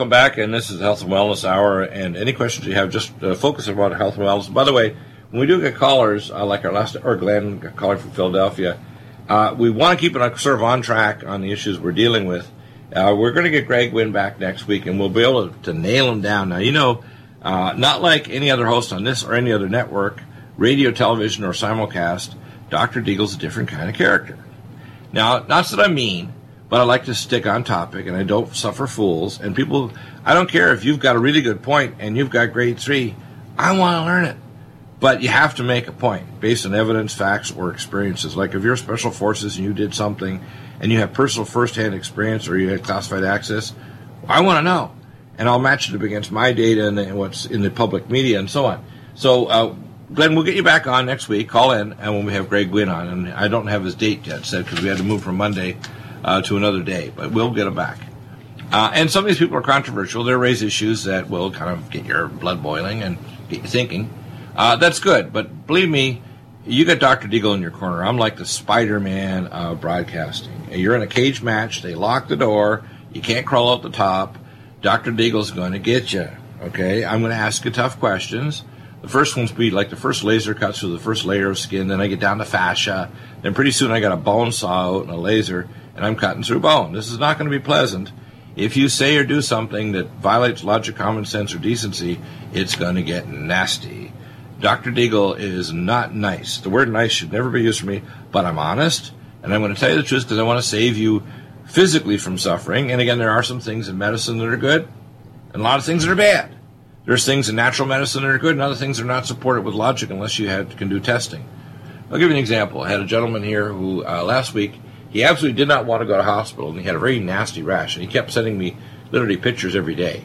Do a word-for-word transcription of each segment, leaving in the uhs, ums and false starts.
welcome back, and this is Health and Wellness Hour, and any questions you have, just uh, focus about health and wellness. By the way, when we do get callers, uh, like our last, or Glenn, a caller from Philadelphia, uh, we want to keep it on, sort of on track on the issues we're dealing with. Uh, we're going to get Greg Wynn back next week, and we'll be able to, to nail him down. Now, you know, uh, not like any other host on this or any other network, radio, television, or simulcast, Doctor Deagle's a different kind of character. Now, not that I'm mean, but I like to stick on topic, and I don't suffer fools. And people, I don't care if you've got a really good point and you've got grade three, I want to learn it. But you have to make a point based on evidence, facts, or experiences. Like if you're special forces and you did something and you have personal first-hand experience or you had classified access, I want to know. And I'll match it up against my data and what's in the public media and so on. So, uh, Glenn, we'll get you back on next week. Call in, and when we have Greg Wynn on. And I don't have his date yet set because we had to move from Monday uh, to another day. But we'll get him back. Uh, and some of these people are controversial. They raise issues that will kind of get your blood boiling and get you thinking. Uh, that's good. But believe me, you got Doctor Deagle in your corner. I'm like the Spider-Man of broadcasting. You're in a cage match. They lock the door. You can't crawl out the top. Doctor Deagle's going to get you. Okay? I'm going to ask you tough questions. The first ones be like the first laser cuts through the first layer of skin. Then I get down to fascia. Then pretty soon I got a bone saw out and a laser, and I'm cutting through bone. This is not going to be pleasant. If you say or do something that violates logic, common sense, or decency, it's going to get nasty. Doctor Deagle is not nice. The word nice should never be used for me, but I'm honest, and I'm going to tell you the truth because I want to save you physically from suffering. And again, there are some things in medicine that are good, and a lot of things that are bad. There's things in natural medicine that are good, and other things that are not supported with logic unless you had, can do testing. I'll give you an example. I had a gentleman here who, uh, last week, he absolutely did not want to go to hospital, and he had a very nasty rash, and he kept sending me literally pictures every day.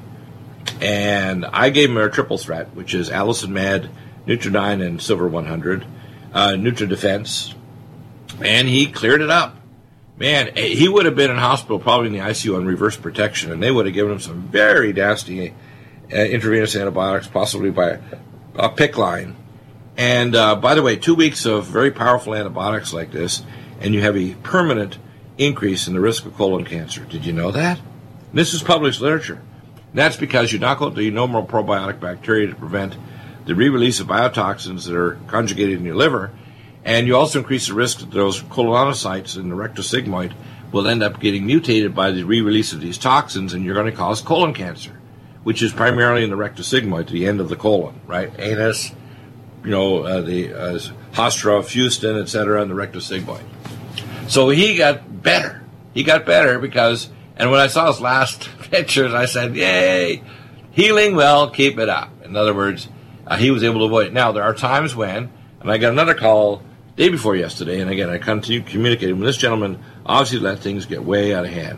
And I gave him a triple threat, which is Allicin Med, Nutridyne, and Silver one hundred, uh, NutriDefense, and he cleared it up. Man, he would have been in hospital, probably in the I C U on reverse protection, and they would have given him some very nasty Uh, intravenous antibiotics, possibly by a PICC line. And uh, by the way, two weeks of very powerful antibiotics like this, and you have a permanent increase in the risk of colon cancer. Did you know that? This is published literature. And that's because you knock out the normal probiotic bacteria to prevent the re-release of biotoxins that are conjugated in your liver, and you also increase the risk that those colonocytes in the rectosigmoid will end up getting mutated by the re-release of these toxins, and you're going to cause colon cancer, which is primarily in the rectosigmoid, the end of the colon, right? Anus, you know, uh, the uh, Hostra, Fustin, et cetera, and the rectosigmoid. So he got better. He got better because, and when I saw his last pictures, I said, yay, healing well, keep it up. In other words, uh, he was able to avoid it. Now, there are times when, and I got another call day before yesterday, and again, I continued communicating with this gentleman, obviously let things get way out of hand.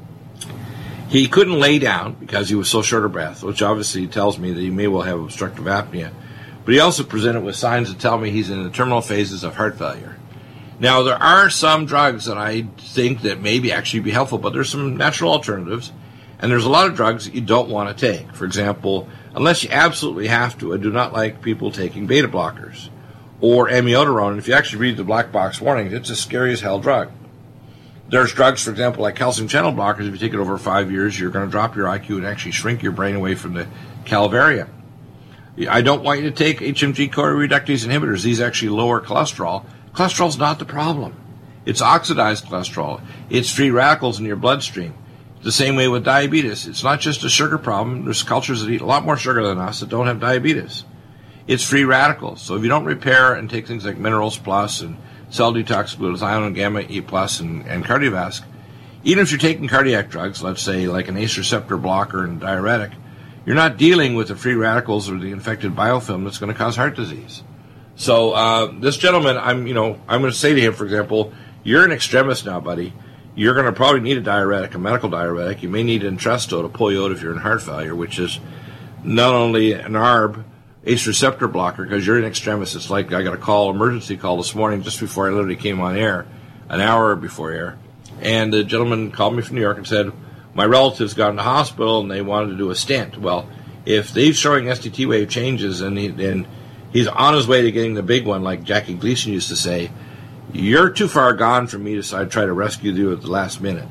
He couldn't lay down because he was so short of breath, which obviously tells me that he may well have obstructive apnea. But he also presented with signs that tell me he's in the terminal phases of heart failure. Now, there are some drugs that I think that maybe actually be helpful, but there's some natural alternatives, and there's a lot of drugs that you don't want to take. For example, unless you absolutely have to, I do not like people taking beta blockers or amiodarone. If you actually read the black box warnings, it's a scary as hell drug. There's drugs, for example, like calcium channel blockers. If you take it over five years, you're going to drop your I Q and actually shrink your brain away from the calvarium. I don't want you to take H M G-CoA reductase inhibitors. These actually lower cholesterol. Cholesterol's not the problem. It's oxidized cholesterol. It's free radicals in your bloodstream. The same way with diabetes. It's not just a sugar problem. There's cultures that eat a lot more sugar than us that don't have diabetes. It's free radicals. So if you don't repair and take things like Minerals Plus and Cell Detox, Glutathione, Gamma E Plus, and, and Cardiovasc, even if you're taking cardiac drugs, let's say like an A C E receptor blocker and diuretic, you're not dealing with the free radicals or the infected biofilm that's going to cause heart disease. So uh, this gentleman, I'm, you know, I'm going to say to him, for example, you're an extremist now, buddy. You're going to probably need a diuretic, a medical diuretic. You may need Entresto to pull you out if you're in heart failure, which is not only an A R B, A C E receptor blocker, because you're an extremist. It's like I got a call, emergency call this morning just before I literally came on air, an hour before air. And the gentleman called me from New York and said, my relatives got in the hospital and they wanted to do a stent. Well, if they're showing S T T wave changes and, he, and he's on his way to getting the big one, like Jackie Gleason used to say, you're too far gone for me to try to rescue you at the last minute.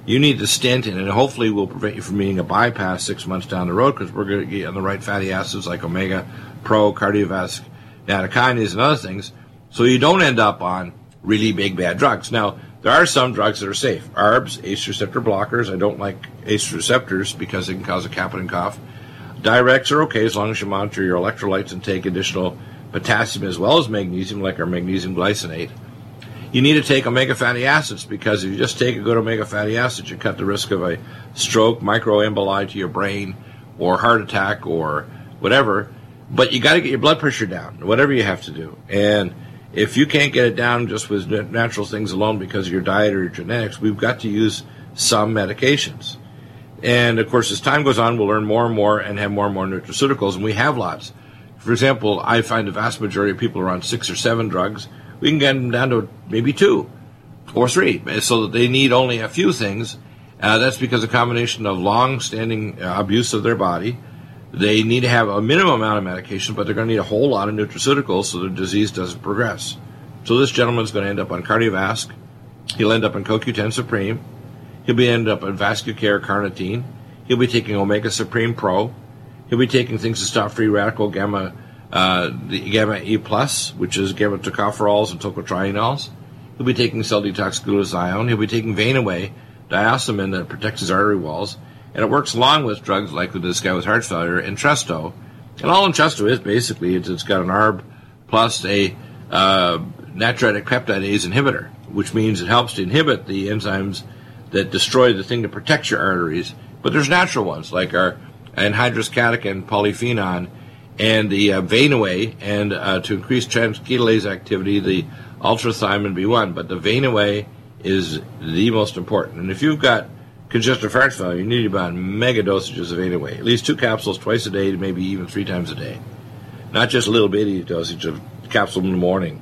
you need the stent in, and hopefully will prevent you from needing a bypass six months down the road, because we're going to get on the right fatty acids like omega, pro, cardiovascular, nattokinase, and other things, so you don't end up on really big bad drugs. Now, there are some drugs that are safe. A R Bs, A C E receptor blockers. I don't like A C E receptors because they can cause a Kaplan cough. Diuretics are okay as long as you monitor your electrolytes and take additional potassium as well as magnesium, like our magnesium glycinate. You need to take omega fatty acids, because if you just take a good omega fatty acid, you cut the risk of a stroke, microemboli to your brain, or heart attack, or whatever. But you got to get your blood pressure down, whatever you have to do. And if you can't get it down just with natural things alone because of your diet or your genetics, we've got to use some medications. And, of course, as time goes on, we'll learn more and more and have more and more nutraceuticals, and we have lots. For example, I find the vast majority of people are on six or seven drugs. We can get them down to maybe two or three, so that they need only a few things. Uh, that's because a combination of long-standing uh, abuse of their body. They need to have a minimum amount of medication, but they're going to need a whole lot of nutraceuticals so their disease doesn't progress. So this gentleman's going to end up on Cardiovasc. He'll end up on Co Q ten Supreme. He'll be end up on Vascucare Carnitine. He'll be taking Omega Supreme Pro. He'll be taking things to stop free radical gamma, uh, the gamma E plus, which is gamma tocopherols and tocotrienols. He'll be taking cell detox glutathione. He'll be taking Vein-Away, diosmin that protects his artery walls. And it works along with drugs like with this guy with heart failure, Entresto. And all Entresto is basically, it's, it's got an A R B plus a uh, natriuretic peptidase inhibitor, which means it helps to inhibit the enzymes that destroy the thing that protects your arteries. But there's natural ones, like our anhydrous catechin, polyphenol, and the uh, Vein-Away, and uh, to increase transketolase activity, the ultrathymine B one. But the Vein-Away is the most important. And if you've got congestive heart failure, you need about mega dosages of Vein-Away, at least two capsules twice a day, maybe even three times a day. Not just a little bitty dosage of capsule in the morning.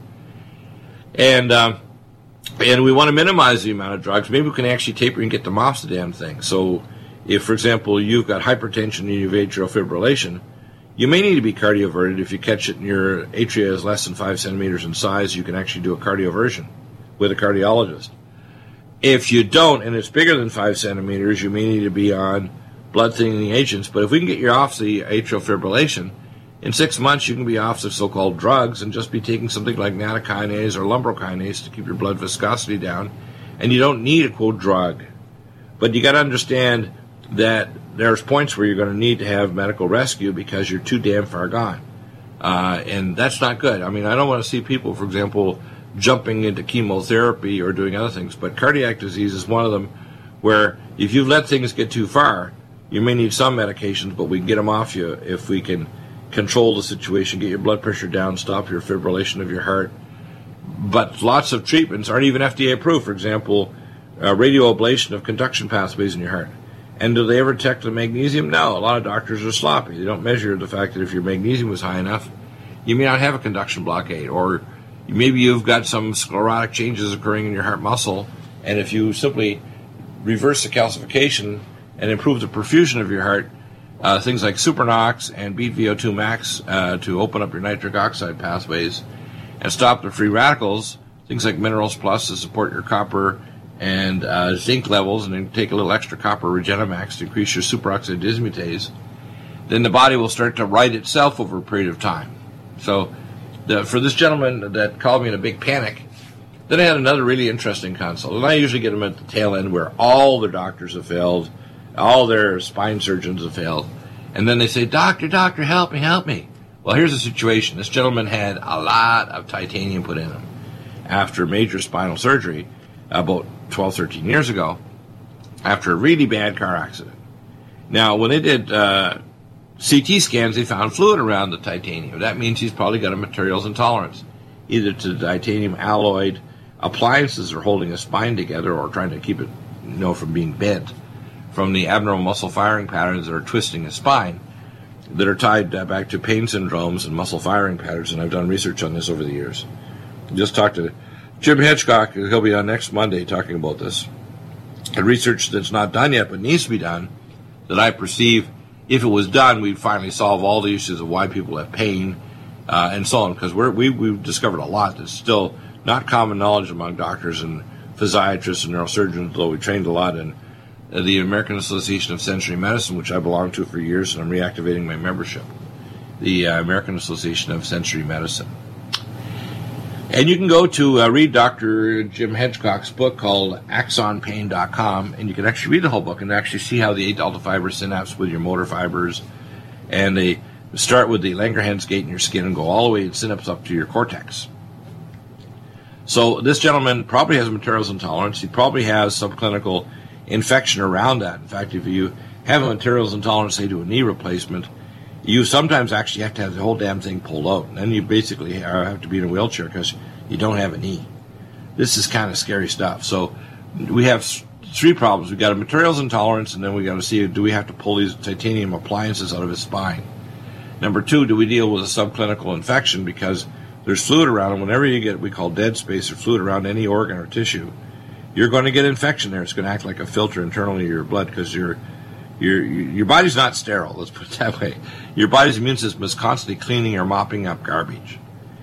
And um, and we want to minimize the amount of drugs. Maybe we can actually taper and get them off the damn thing. So if, for example, you've got hypertension and you have atrial fibrillation, you may need to be cardioverted. If you catch it and your atria is less than five centimeters in size, you can actually do a cardioversion with a cardiologist. If you don't, and it's bigger than five centimeters, you may need to be on blood thinning agents. But if we can get you off the atrial fibrillation, in six months you can be off the so-called drugs and just be taking something like nattokinase or lumbrokinase to keep your blood viscosity down, and you don't need a, quote, drug. But you got to understand that there's points where you're going to need to have medical rescue because you're too damn far gone. Uh, and that's not good. I mean, I don't want to see people, for example, jumping into chemotherapy or doing other things, but cardiac disease is one of them where if you let things get too far, you may need some medications, but we can get them off you if we can control the situation, get your blood pressure down, stop your fibrillation of your heart. But lots of treatments aren't even F D A approved. For example, uh, radioablation of conduction pathways in your heart. And do they ever detect the magnesium? No. A lot of doctors are sloppy. They don't measure the fact that if your magnesium was high enough, you may not have a conduction blockade, or maybe you've got some sclerotic changes occurring in your heart muscle, and if you simply reverse the calcification and improve the perfusion of your heart, uh, things like Supernox and beat V O two max uh, to open up your nitric oxide pathways and stop the free radicals, things like Minerals Plus to support your copper and uh, zinc levels, and then take a little extra copper Regenemax to increase your superoxide dismutase, then the body will start to right itself over a period of time. So the, for this gentleman that called me in a big panic, then I had another really interesting consult. And I usually get them at the tail end where all their doctors have failed, all their spine surgeons have failed. And then they say, doctor, doctor, help me, help me. Well, here's the situation. This gentleman had a lot of titanium put in him after major spinal surgery about twelve, thirteen years ago, after a really bad car accident. Now, when they did uh, C T scans, they found fluid around the titanium. That means he's probably got a materials intolerance, either to the titanium alloyed appliances that are holding his spine together or trying to keep it, you know, from being bent, from the abnormal muscle firing patterns that are twisting his spine, that are tied uh, back to pain syndromes and muscle firing patterns, and I've done research on this over the years. Just talked to Jim Hitchcock, he'll be on next Monday talking about this. The research that's not done yet but needs to be done, that I perceive, if it was done, we'd finally solve all the issues of why people have pain uh, and so on, because we're, we, we've discovered a lot that's still not common knowledge among doctors and physiatrists and neurosurgeons, though we trained a lot in uh, the American Association of Sensory Medicine, which I belonged to for years, and I'm reactivating my membership. The uh, American Association of Sensory Medicine. And you can go to uh, read Doctor Jim Hedgecock's book called axon pain dot com, and you can actually read the whole book and actually see how the eight delta fiber synapse with your motor fibers, and they start with the Langerhans gate in your skin and go all the way in synapse up to your cortex. So this gentleman probably has materials intolerance. He probably has subclinical infection around that. In fact, if you have a materials intolerance, say to a knee replacement, you sometimes actually have to have the whole damn thing pulled out. And then you basically have to be in a wheelchair because you don't have a knee. This is kind of scary stuff. So we have three problems. We've got a materials intolerance, and then we got to see, do we have to pull these titanium appliances out of his spine? Number two, do we deal with a subclinical infection because there's fluid around, and whenever you get what we call dead space or fluid around any organ or tissue, you're going to get infection there. It's going to act like a filter internally to your blood because your your your body's not sterile. Let's put it that way. Your body's immune system is constantly cleaning or mopping up garbage.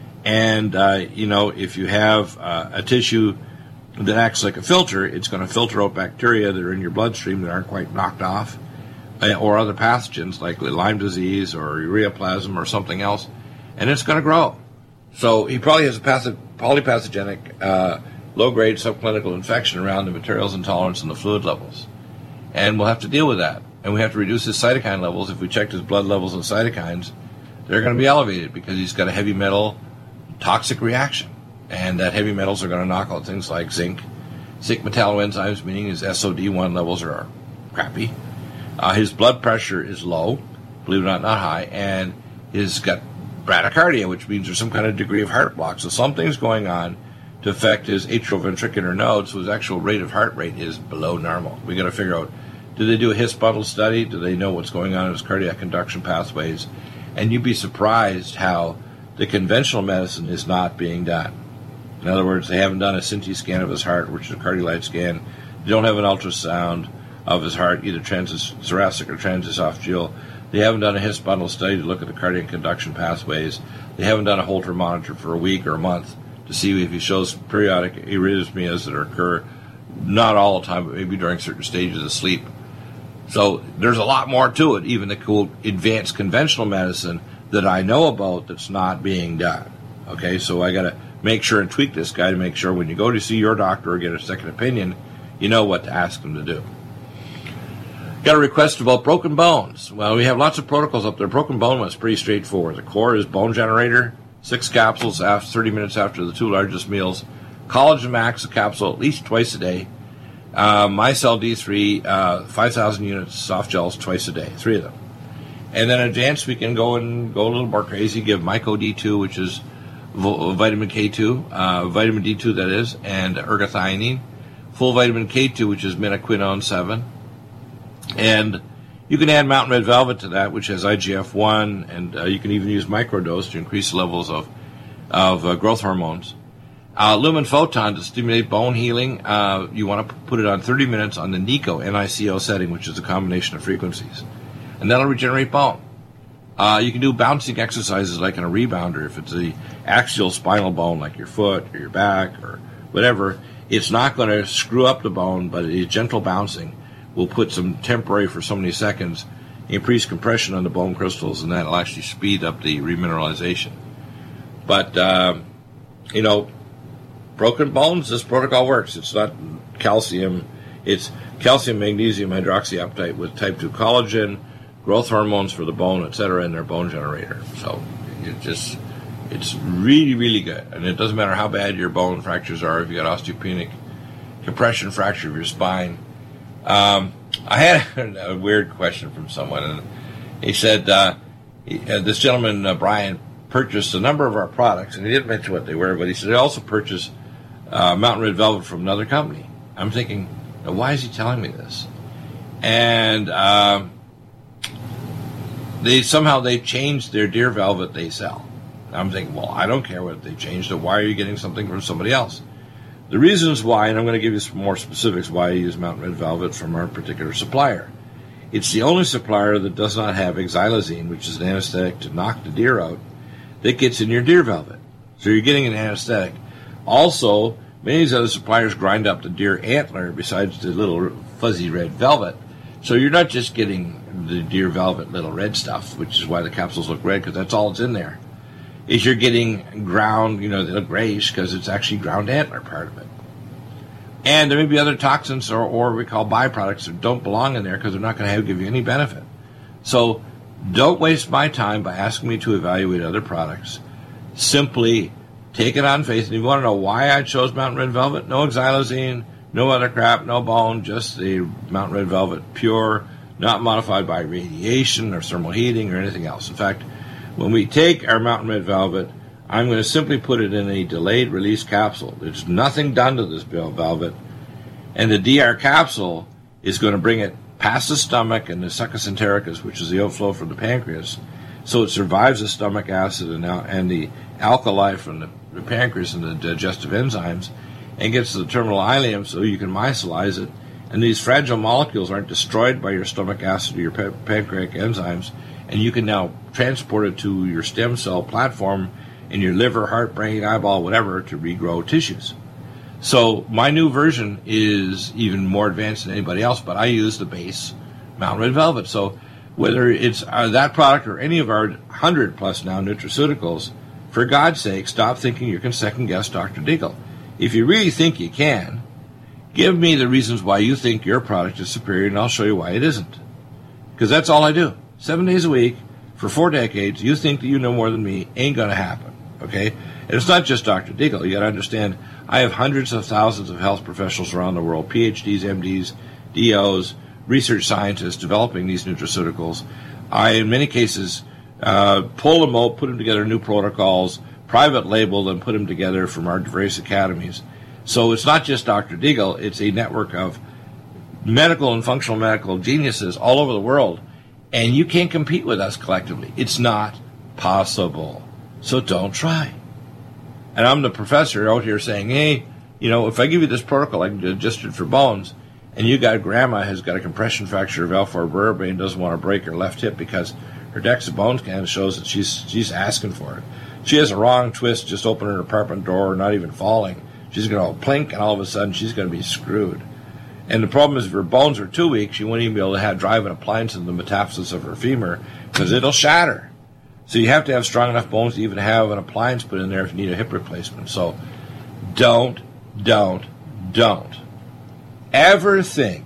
And, uh, you know, if you have uh, a tissue that acts like a filter, it's going to filter out bacteria that are in your bloodstream that aren't quite knocked off, uh, or other pathogens like Lyme disease or ureaplasm or something else, and it's going to grow. So he probably has a patho- polypathogenic, uh, low-grade subclinical infection around the materials intolerance and the fluid levels. And we'll have to deal with that. And we have to reduce his cytokine levels. If we checked his blood levels and cytokines, they're going to be elevated because he's got a heavy metal toxic reaction. And that heavy metals are going to knock out things like zinc, zinc metalloenzymes, meaning his S O D one levels are crappy. Uh, his blood pressure is low, believe it or not, not high, and he's got bradycardia, which means there's some kind of degree of heart block. So something's going on to affect his atrioventricular node, so his actual rate of heart rate is below normal. We got to figure out, do they do a His bundle study? Do they know what's going on in his cardiac conduction pathways? And you'd be surprised how the conventional medicine is not being done. In other words, they haven't done a C T scan of his heart, which is a cardiolite scan. They don't have an ultrasound of his heart, either transthoracic or transesophageal. They haven't done a His bundle study to look at the cardiac conduction pathways. They haven't done a Holter monitor for a week or a month to see if he shows periodic arrhythmias that occur, not all the time, but maybe during certain stages of sleep. So there's a lot more to it, even the cool advanced conventional medicine that I know about that's not being done. Okay, so I got to make sure and tweak this guy to make sure when you go to see your doctor or get a second opinion, you know what to ask him to do. Got a request about broken bones. Well, we have lots of protocols up there. Broken bone was pretty straightforward. The core is bone generator, six capsules after thirty minutes after the two largest meals. Collagen Max, a capsule at least twice a day. Uh, MyCell D three, uh, five thousand units soft gels twice a day, three of them. And then advanced, we can go and go a little more crazy, give Myco D two, which is vo- vitamin K two, uh, vitamin D two that is, and ergothioneine. Full vitamin K two, which is minoquinone seven. And you can add Mountain Red Velvet to that, which has I G F one, and uh, you can even use microdose to increase the levels of, of uh, growth hormones. Uh, Lumen Photon to stimulate bone healing. Uh, you want to put it on thirty minutes on the NICO, N I C O setting, which is a combination of frequencies. And that'll regenerate bone. Uh, you can do bouncing exercises like in a rebounder. If it's the axial spinal bone, like your foot or your back or whatever, it's not going to screw up the bone, but a gentle bouncing will put some temporary, for so many seconds, increase compression on the bone crystals, and that'll actually speed up the remineralization. But, uh, you know, broken bones, this protocol works. It's not calcium. It's calcium, magnesium, hydroxyapatite with type two collagen, growth hormones for the bone, et cetera, in their bone generator. So it just, it's really, really good. And it doesn't matter how bad your bone fractures are, if you got osteopenic compression fracture of your spine. Um, I had a weird question from someone, and he said, uh, he, uh, this gentleman, uh, Brian, purchased a number of our products, and he didn't mention what they were, but he said he also purchased uh, Mountain Red Velvet from another company. I'm thinking, now, why is he telling me this? And um, they somehow they changed their Deer Velvet they sell. I'm thinking, well, I don't care what they changed it. Why are you getting something from somebody else? The reasons why, and I'm going to give you some more specifics why I use Mountain Red Velvet from our particular supplier. It's the only supplier that does not have xylazine, which is an anesthetic to knock the deer out, that gets in your Deer Velvet. So you're getting an anesthetic. Also, many of these other suppliers grind up the deer antler besides the little fuzzy red velvet. So you're not just getting the deer velvet little red stuff, which is why the capsules look red, because that's all that's in there. Is you're getting ground, you know, they look grayish because it's actually ground antler part of it. And there may be other toxins or, or what we call byproducts that don't belong in there because they're not going to give you any benefit. So don't waste my time by asking me to evaluate other products. Simply take it on faith. And if you want to know why I chose Mountain Red Velvet, no xylazine, no other crap, no bone, just the Mountain Red Velvet, pure, not modified by radiation or thermal heating or anything else. In fact, when we take our Mountain Red Velvet, I'm going to simply put it in a delayed release capsule. There's nothing done to this velvet. And the D R capsule is going to bring it past the stomach and the succus entericus, which is the outflow from the pancreas. So it survives the stomach acid and, and the alkali from the, the pancreas and the digestive enzymes and gets to the terminal ileum so you can micelize it. And these fragile molecules aren't destroyed by your stomach acid or your pa- pancreatic enzymes. And you can now transport it to your stem cell platform in your liver, heart, brain, eyeball, whatever, to regrow tissues. So my new version is even more advanced than anybody else, but I use the base Mountain Red Velvet. So whether it's uh, that product or any of our one hundred plus now nutraceuticals, for God's sake, stop thinking you can second-guess Doctor Deagle. If you really think you can, give me the reasons why you think your product is superior, and I'll show you why it isn't. Because that's all I do. Seven days a week, for four decades, you think that you know more than me, ain't going to happen. Okay? And it's not just Doctor Deagle. You got to understand, I have hundreds of thousands of health professionals around the world, P H Ds, M Ds, D Os, research scientists developing these nutraceuticals. I, in many cases, uh, pull them out, put them together new protocols, private label them, put them together from our various academies. So it's not just Doctor Deagle. It's a network of medical and functional medical geniuses all over the world. And you can't compete with us collectively. It's not possible. So don't try. And I'm the professor out here saying, hey, you know, if I give you this protocol, I can adjust it for bones, and you got grandma has got a compression fracture of L four vertebrae and doesn't want to break her left hip because her DEXA bone scan shows that she's she's asking for it. She has a wrong twist, just opening her apartment door, not even falling. She's going to plink, and all of a sudden she's going to be screwed. And the problem is if her bones are too weak, she won't even be able to have, drive an appliance in the metaphysis of her femur because it'll shatter. So you have to have strong enough bones to even have an appliance put in there if you need a hip replacement. So don't, don't, don't ever think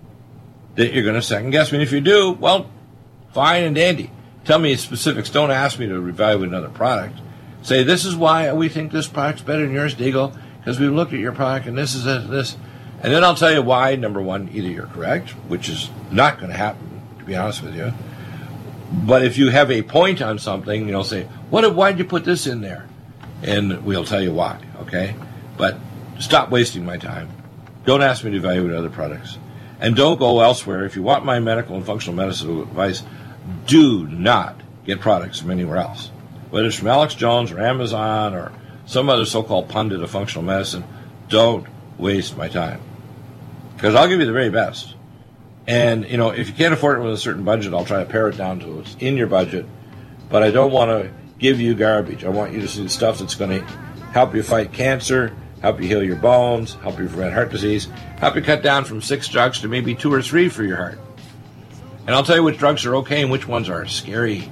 that you're going to second guess me. And if you do, well, fine and dandy. Tell me specifics. Don't ask me to evaluate another product. Say, this is why we think this product's better than yours, Deagle, because we've looked at your product and this is a, this. And then I'll tell you why, number one, either you're correct, which is not going to happen, to be honest with you. But if you have a point on something, you know, say, what? Why did you put this in there? And we'll tell you why, okay? But stop wasting my time. Don't ask me to evaluate other products. And don't go elsewhere. If you want my medical and functional medicine advice, do not get products from anywhere else. Whether it's from Alex Jones or Amazon or some other so-called pundit of functional medicine, don't waste my time. Because I'll give you the very best. And, you know, if you can't afford it with a certain budget, I'll try to pare it down to what's in your budget. But I don't want to give you garbage. I want you to see the stuff that's going to help you fight cancer, help you heal your bones, help you prevent heart disease, help you cut down from six drugs to maybe two or three for your heart. And I'll tell you which drugs are okay and which ones are scary.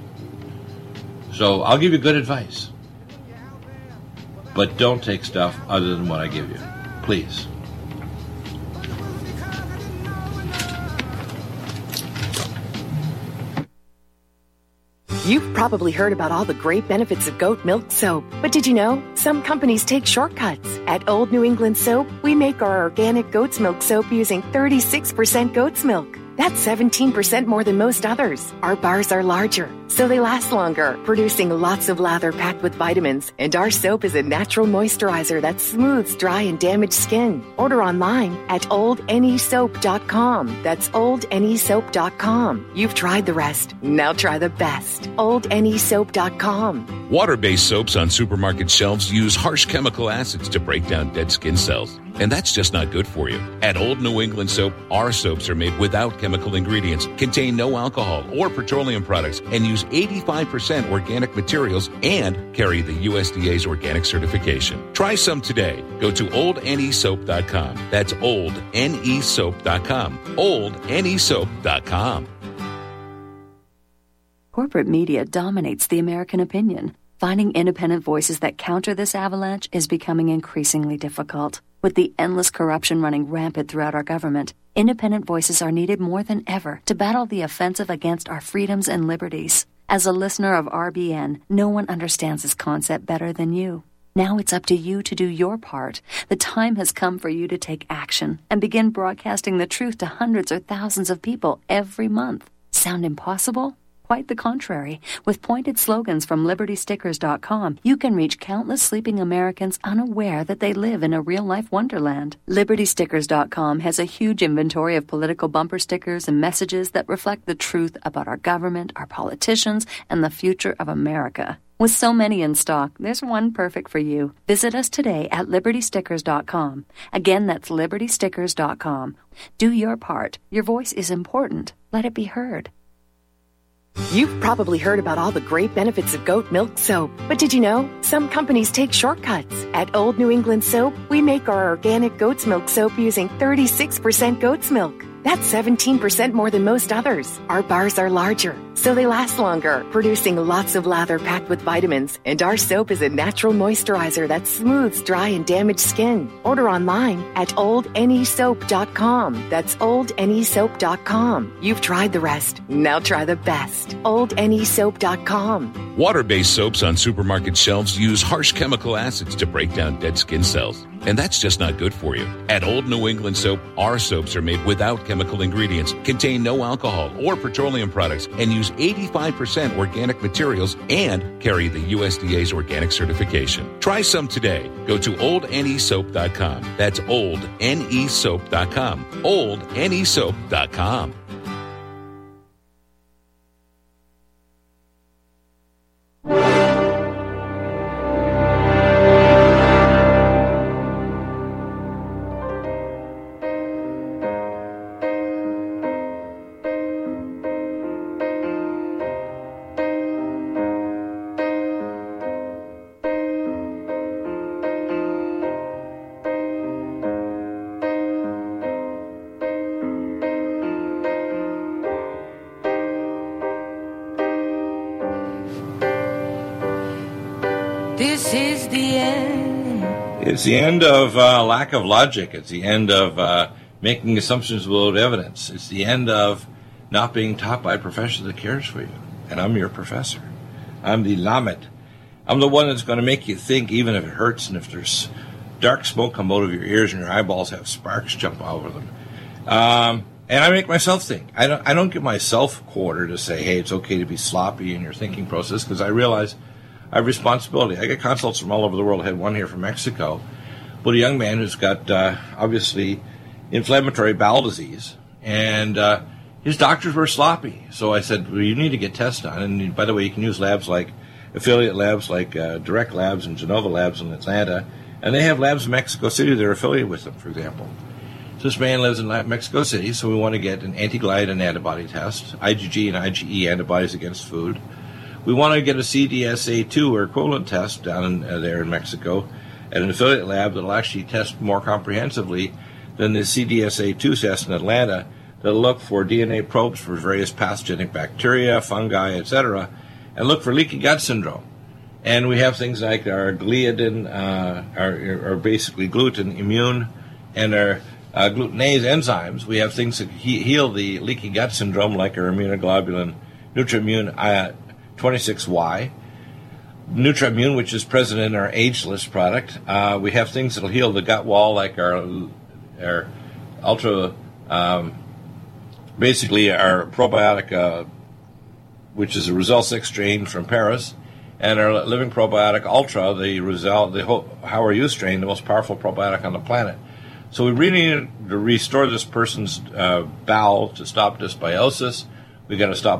So I'll give you good advice. But don't take stuff other than what I give you. Please. You've probably heard about all the great benefits of goat milk soap. But did you know? Some companies take shortcuts. At Old New England Soap, we make our organic goat's milk soap using thirty-six percent goat's milk. That's seventeen percent more than most others. Our bars are larger, so they last longer, producing lots of lather packed with vitamins. And our soap is a natural moisturizer that smooths dry and damaged skin. Order online at old n e soap dot com. That's old n e soap dot com. You've tried the rest. Now try the best. old n e soap dot com. Water-based soaps on supermarket shelves use harsh chemical acids to break down dead skin cells. and that's just not good for you. At Old New England Soap, our soaps are made without chemical ingredients, contain no alcohol or petroleum products, and use eighty-five percent organic materials and carry the U S D A's organic certification. Try some today. Go to old n e soap dot com. That's old n e soap dot com. old n e soap dot com. Corporate media dominates the American opinion. Finding independent voices that counter this avalanche is becoming increasingly difficult. With the endless corruption running rampant throughout our government, independent voices are needed more than ever to battle the offensive against our freedoms and liberties. As a listener of R B N, no one understands this concept better than you. Now it's up to you to do your part. The time has come for you to take action and begin broadcasting the truth to hundreds or thousands of people every month. Sound impossible? Quite the contrary. With pointed slogans from liberty stickers dot com, you can reach countless sleeping Americans unaware that they live in a real-life wonderland. liberty stickers dot com has a huge inventory of political bumper stickers and messages that reflect the truth about our government, our politicians, and the future of America. With so many in stock, there's one perfect for you. Visit us today at liberty stickers dot com. Again, that's liberty stickers dot com. Do your part. Your voice is important. Let it be heard. You've probably heard about all the great benefits of goat milk soap, but did you know some companies take shortcuts? At Old New England Soap, we make our organic goat's milk soap using thirty-six percent goat's milk. That's seventeen percent more than most others. Our bars are larger, so they last longer, producing lots of lather packed with vitamins. And our soap is a natural moisturizer that smooths dry and damaged skin. Order online at old n e soap dot com. That's old n e soap dot com. You've tried the rest. Now try the best. old n e soap dot com. Water-based soaps on supermarket shelves use harsh chemical acids to break down dead skin cells, and that's just not good for you. At Old New England Soap, our soaps are made without chemical ingredients, contain no alcohol or petroleum products, and use eighty-five percent organic materials and carry the U S D A's organic certification. Try some today. Go to old n e soap dot com. That's old n e soap dot com. old n e soap dot com. This is the end. It's the end of uh, lack of logic. It's the end of uh, making assumptions without evidence. It's the end of not being taught by a professor that cares for you. And I'm your professor. I'm the Lamet. I'm the one that's going to make you think even if it hurts and if there's dark smoke come out of your ears and your eyeballs have sparks jump out of them. Um, and I make myself think. I don't, I don't give myself a quarter to say, hey, it's okay to be sloppy in your thinking process, because I realize I have responsibility. I get consults from all over the world. I had one here from Mexico, but a young man who's got, uh, obviously, inflammatory bowel disease, and uh, his doctors were sloppy. So I said, well, you need to get tests done. And by the way, you can use labs like affiliate labs like uh, Direct Labs and Genova Labs in Atlanta, and they have labs in Mexico City that are affiliated with them, for example. So this man lives in Mexico City, so we want to get an anti-gliadin antibody test, I g G and I g E antibodies against food. We want to get a C D S A two or equivalent test down in, uh, there in Mexico at an affiliate lab that will actually test more comprehensively than the C D S A two test in Atlanta that will look for D N A probes for various pathogenic bacteria, fungi, et cetera, and look for leaky gut syndrome. And we have things like our gliadin, uh, our, our basically gluten immune, and our uh, glutenase enzymes. We have things that he- heal the leaky gut syndrome, like our immunoglobulin Nutrimmune uh, twenty-six Y, Nutrimmune, which is present in our ageless product. Uh, we have things that will heal the gut wall, like our our ultra, um, basically our probiotic, uh, which is a Rizal six strain from Paris, and our living probiotic Ultra, the Rizal, the How Are You strain, the most powerful probiotic on the planet. So we really need to restore this person's uh, bowel to stop dysbiosis. We've got to stop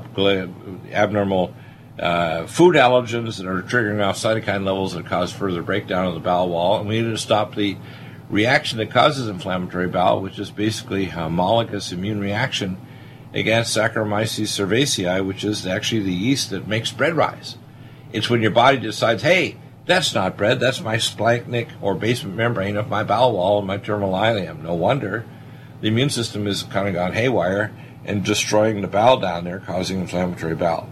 abnormal Uh, food allergens that are triggering off cytokine levels that cause further breakdown of the bowel wall, and we need to stop the reaction that causes inflammatory bowel, which is basically a homologous immune reaction against Saccharomyces cerevisiae, which is actually the yeast that makes bread rise. It's when your body decides, hey, that's not bread, that's my splanchnic or basement membrane of my bowel wall and my terminal ileum. No wonder the immune system is kind of gone haywire and destroying the bowel down there, causing inflammatory bowel.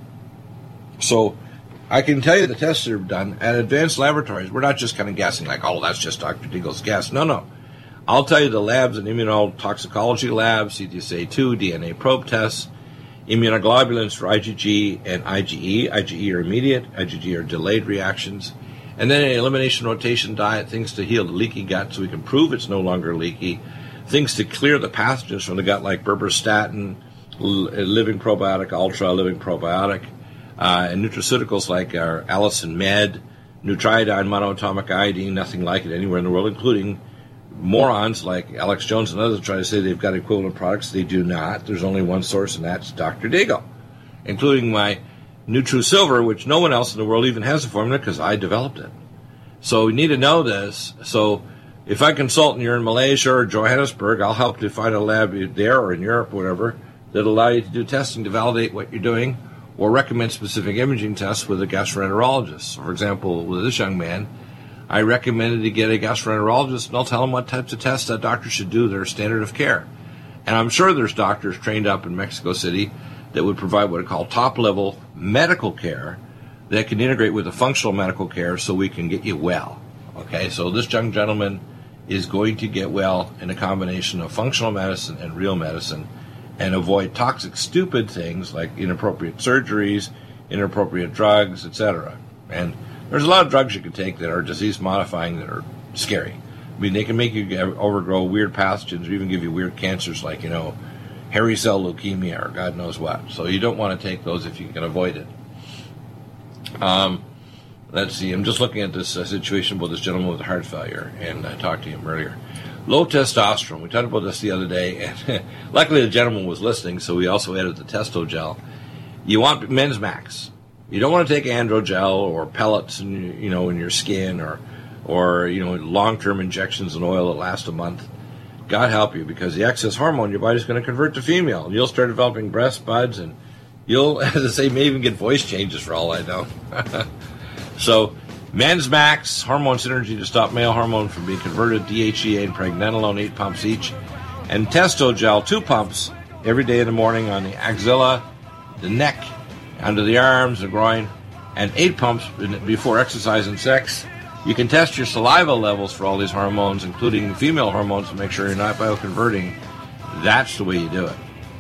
So I can tell you the tests that are done at advanced laboratories. We're not just kind of guessing like, oh, that's just Doctor Deagle's guess. No, no. I'll tell you the labs and immunotoxicology labs, C T S A two, D N A probe tests, immunoglobulins for I G G and I G E. I G E are immediate, I G G are delayed reactions. And then an elimination rotation diet, things to heal the leaky gut so we can prove it's no longer leaky, things to clear the pathogens from the gut like berberstatin, living probiotic, ultra living probiotic, uh, and nutraceuticals like our Allicin Med, Nutriodine, monoatomic iodine, nothing like it anywhere in the world, including morons like Alex Jones and others try to say they've got equivalent products. They do not. There's only one source, and that's Doctor Deagle, including my NutriSilver, which no one else in the world even has a formula because I developed it. So we need to know this. So if I consult and you're in Malaysia or Johannesburg, I'll help to find a lab there or in Europe or whatever that allow you to do testing to validate what you're doing or recommend specific imaging tests with a gastroenterologist. So for example, with this young man, I recommended to get a gastroenterologist, and I'll tell him what types of tests that doctor should do that are standard of care. And I'm sure there's doctors trained up in Mexico City that would provide what I call top-level medical care that can integrate with the functional medical care so we can get you well. Okay, so this young gentleman is going to get well in a combination of functional medicine and real medicine and avoid toxic, stupid things like inappropriate surgeries, inappropriate drugs, et cetera. And there's a lot of drugs you can take that are disease-modifying that are scary. I mean, they can make you overgrow weird pathogens or even give you weird cancers like, you know, hairy cell leukemia or God knows what. So you don't want to take those if you can avoid it. Um, let's see. I'm just looking at this uh, situation with this gentleman with heart failure, and I talked to him earlier. Low testosterone. We talked about this the other day, and luckily the gentleman was listening, so we also added the Testo Gel. You want Men's Max. You don't want to take Androgel or pellets, in, you know, in your skin, or, or you know, long-term injections in oil that last a month. God help you, because the excess hormone, your body's going to convert to female. You'll start developing breast buds, and you'll, as I say, may even get voice changes for all I know. So, Men's Max, hormone synergy to stop male hormone from being converted, D H E A and pregnenolone, eight pumps each. And Testo Gel, two pumps every day in the morning on the axilla, the neck, under the arms, the groin, and eight pumps before exercise and sex. You can test your saliva levels for all these hormones, including female hormones, to make sure you're not bioconverting. That's the way you do it.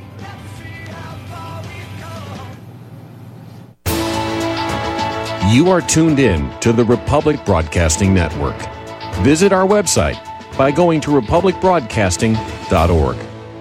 You are tuned in to the Republic Broadcasting Network. Visit our website by going to republic broadcasting dot org.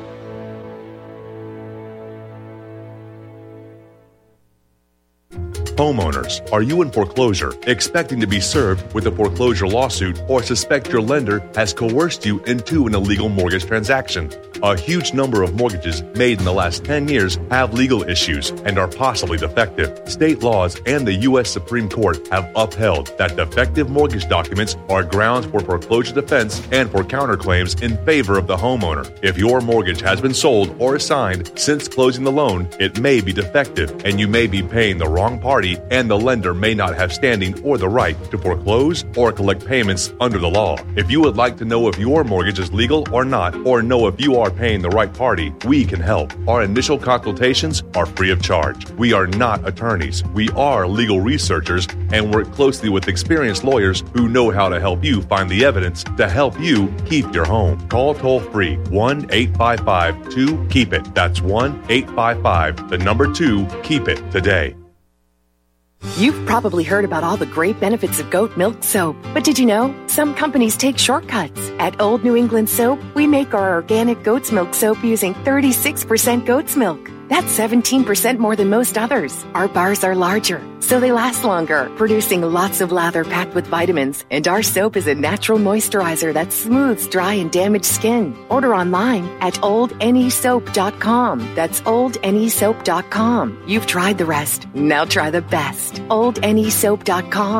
Homeowners, are you in foreclosure, expecting to be served with a foreclosure lawsuit, or suspect your lender has coerced you into an illegal mortgage transaction? A huge number of mortgages made in the last ten years have legal issues and are possibly defective. State laws and the U S Supreme Court have upheld that defective mortgage documents are grounds for foreclosure defense and for counterclaims in favor of the homeowner. If your mortgage has been sold or assigned since closing the loan, it may be defective and you may be paying the wrong party, and the lender may not have standing or the right to foreclose or collect payments under the law. If you would like to know if your mortgage is legal or not, or know if you are paying the right party, we can help. Our initial consultations are free of charge. We are not attorneys. We are legal researchers and work closely with experienced lawyers who know how to help you find the evidence to help you keep your home. Call toll-free one eight five five two keep it. That's one eight five five, the number two, keep it today. You've probably heard about all the great benefits of goat milk soap, but did you know some companies take shortcuts? At Old New England Soap, we make our organic goat's milk soap using thirty-six percent goat's milk. That's seventeen percent more than most others. Our bars are larger, so they last longer, producing lots of lather packed with vitamins. And our soap is a natural moisturizer that smooths dry and damaged skin. Order online at old ne soap dot com. That's old ne soap dot com. You've tried the rest. Now try the best. old ne soap dot com.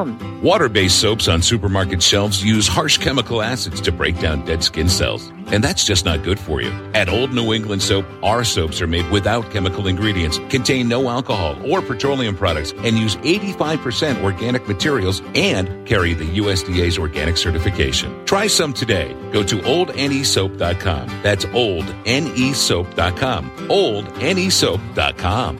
Water-based soaps on supermarket shelves use harsh chemical acids to break down dead skin cells. And that's just not good for you. At Old New England Soap, our soaps are made without chemical ingredients, contain no alcohol or petroleum products, and use eighty-five percent organic materials and carry the U S D A's organic certification. Try some today. Go to old n e soap dot com. That's old n e soap dot com. old n e soap dot com.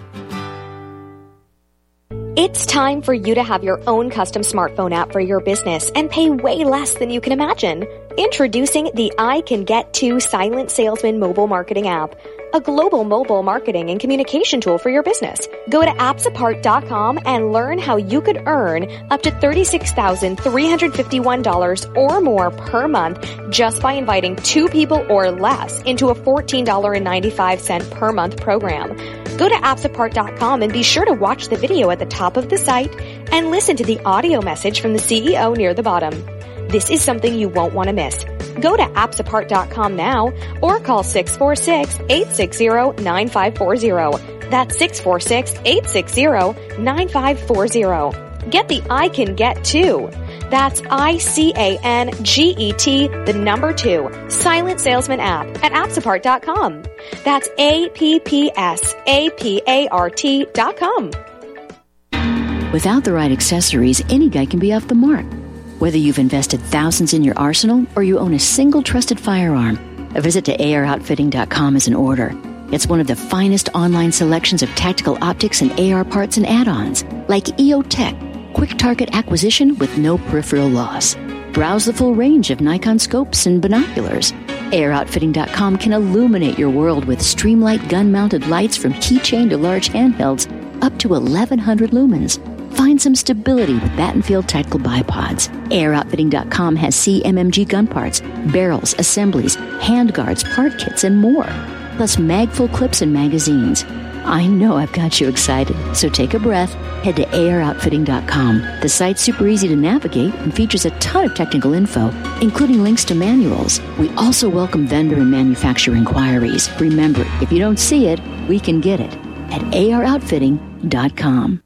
It's time for you to have your own custom smartphone app for your business and pay way less than you can imagine. Introducing the I Can Get To Silent Salesman mobile marketing app, a global mobile marketing and communication tool for your business. Go to apps apart dot com and learn how you could earn up to thirty-six thousand three hundred fifty-one dollars or more per month just by inviting two people or less into a fourteen dollars and ninety-five cents per month program. Go to apps apart dot com and be sure to watch the video at the top of the site and listen to the audio message from the C E O near the bottom. This is something you won't want to miss. Go to apps apart dot com now or call six four six, eight six zero, nine five four zero. That's six four six, eight six zero, nine five four zero. Get the I Can Get To. That's I C A N G E T, the number two, Silent Salesman app at apps apart dot com. That's A P P S A P A R T dot com. Without the right accessories, any guy can be off the mark. Whether you've invested thousands in your arsenal or you own a single trusted firearm, a visit to A R outfitting dot com is in order. It's one of the finest online selections of tactical optics and A R parts and add-ons, like E O Tech, quick target acquisition with no peripheral loss. Browse the full range of Nikon scopes and binoculars. A R outfitting dot com can illuminate your world with Streamlight gun-mounted lights from keychain to large handhelds up to eleven hundred lumens. Find some stability with Battenfield Tactical Bipods. A R outfitting dot com has C M M G gun parts, barrels, assemblies, handguards, part kits, and more. Plus mag-full clips and magazines. I know I've got you excited, so take a breath. Head to A R outfitting dot com. The site's super easy to navigate and features a ton of technical info, including links to manuals. We also welcome vendor and manufacturer inquiries. Remember, if you don't see it, we can get it at A R outfitting dot com.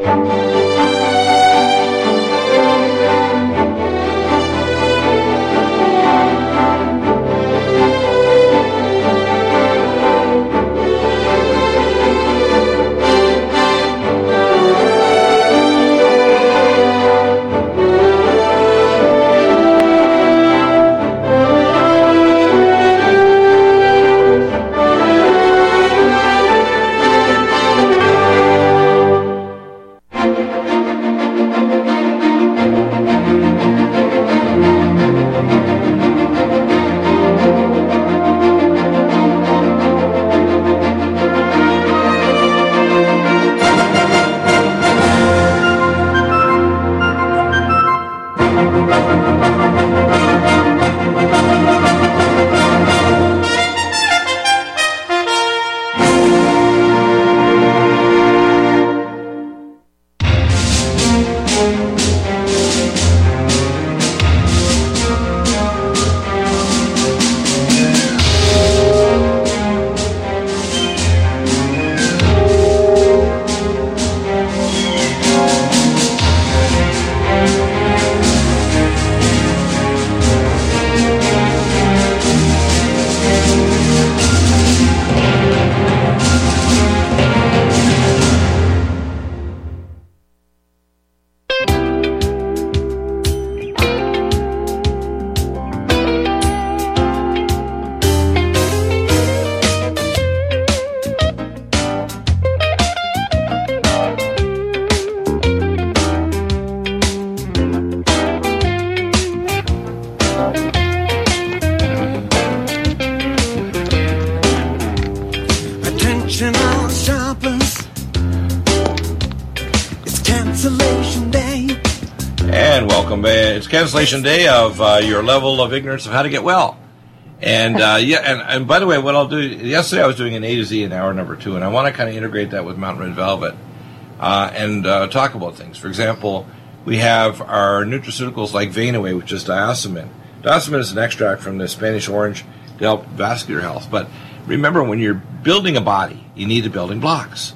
It's cancellation day of uh, your level of ignorance of how to get well. And uh, yeah, and, and by the way, what I'll do, yesterday I was doing an A to Z in hour number two, and I want to kind of integrate that with Mountain Red Velvet uh, and uh, talk about things. For example, we have our nutraceuticals like Vein-Away, which is diacemin. Diacemin is an extract from the Spanish orange to help vascular health. But remember, when you're building a body, you need the building blocks.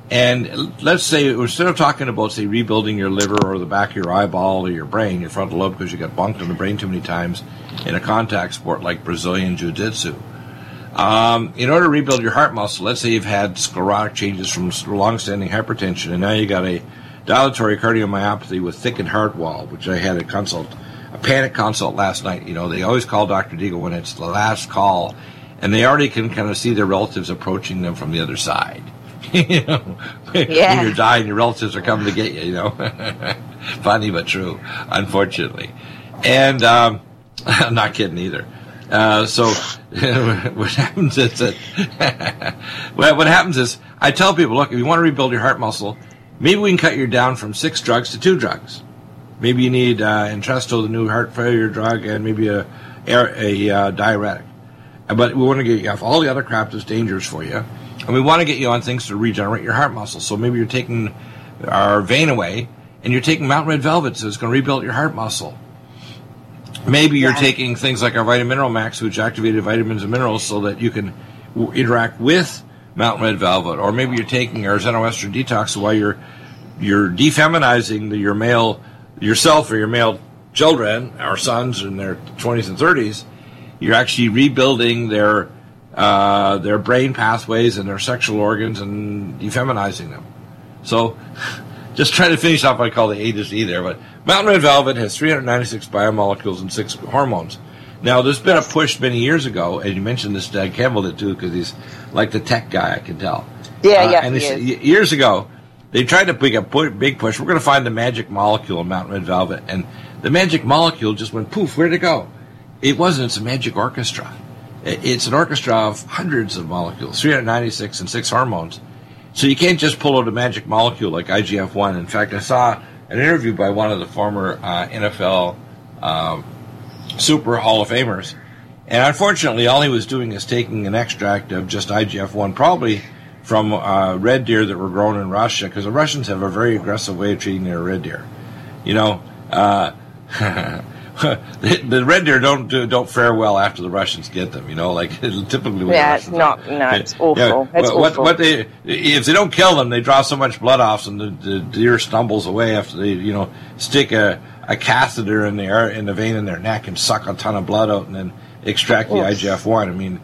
And let's say, instead of talking about, say, rebuilding your liver or the back of your eyeball or your brain, your frontal lobe, because you got bonked in the brain too many times in a contact sport like Brazilian Jiu-Jitsu, um, in order to rebuild your heart muscle, let's say you've had sclerotic changes from long-standing hypertension, and now you got a dilatory cardiomyopathy with thickened heart wall, which I had a consult, a panic consult last night. You know, they always call Doctor Deagle when it's the last call, and they already can kind of see their relatives approaching them from the other side. You know, yeah. When you're dying, your relatives are coming to get you, you know. Funny but true, unfortunately. And um, I'm not kidding either. Uh, so what happens is that well, what happens is I tell people, look, if you want to rebuild your heart muscle, maybe we can cut you down from six drugs to two drugs. Maybe you need uh, Entresto, the new heart failure drug, and maybe a, a, a uh, diuretic. But we want to get you off all the other crap that's dangerous for you. And we want to get you on things to regenerate your heart muscle. So maybe you're taking our vein away, and you're taking Mountain Red Velvet, so it's going to rebuild your heart muscle. Maybe you're yeah. taking things like our Vitamin Mineral Max, which activated vitamins and minerals, so that you can w- interact with Mountain Red Velvet. Or maybe you're taking our Xenoestrin Detox while you're you're defeminizing the, your male yourself or your male children, our sons in their twenties and thirties. You're actually rebuilding their uh, their brain pathways and their sexual organs and defeminizing them. So, just trying to finish off what I call the A to Z there. But Mountain Red Velvet has three hundred ninety-six biomolecules and six hormones. Now, there's been a push many years ago, and you mentioned this, Doug Campbell did too, because he's like the tech guy, I can tell. Yeah, uh, yeah, and he is. Years ago, they tried to make a big push. We're going to find the magic molecule in Mountain Red Velvet. And the magic molecule just went poof, where'd it go? It wasn't. It's a magic orchestra. It's an orchestra of hundreds of molecules, three hundred ninety-six and six hormones. So you can't just pull out a magic molecule like I G F one. In fact, I saw an interview by one of the former uh, N F L um, Super Hall of Famers. And unfortunately, all he was doing is taking an extract of just I G F one, probably from uh, red deer that were grown in Russia, because the Russians have a very aggressive way of treating their red deer. You know, uh, the, the red deer don't do, don't fare well after the Russians get them. You know, like typically. When yeah, the it's not. No, it's awful. Yeah, it's what, awful. What they if they don't kill them, they draw so much blood off, and the, the deer stumbles away after they, you know, stick a, a catheter in the in the vein in their neck and suck a ton of blood out, and then extract the Oof. I G F one. I mean,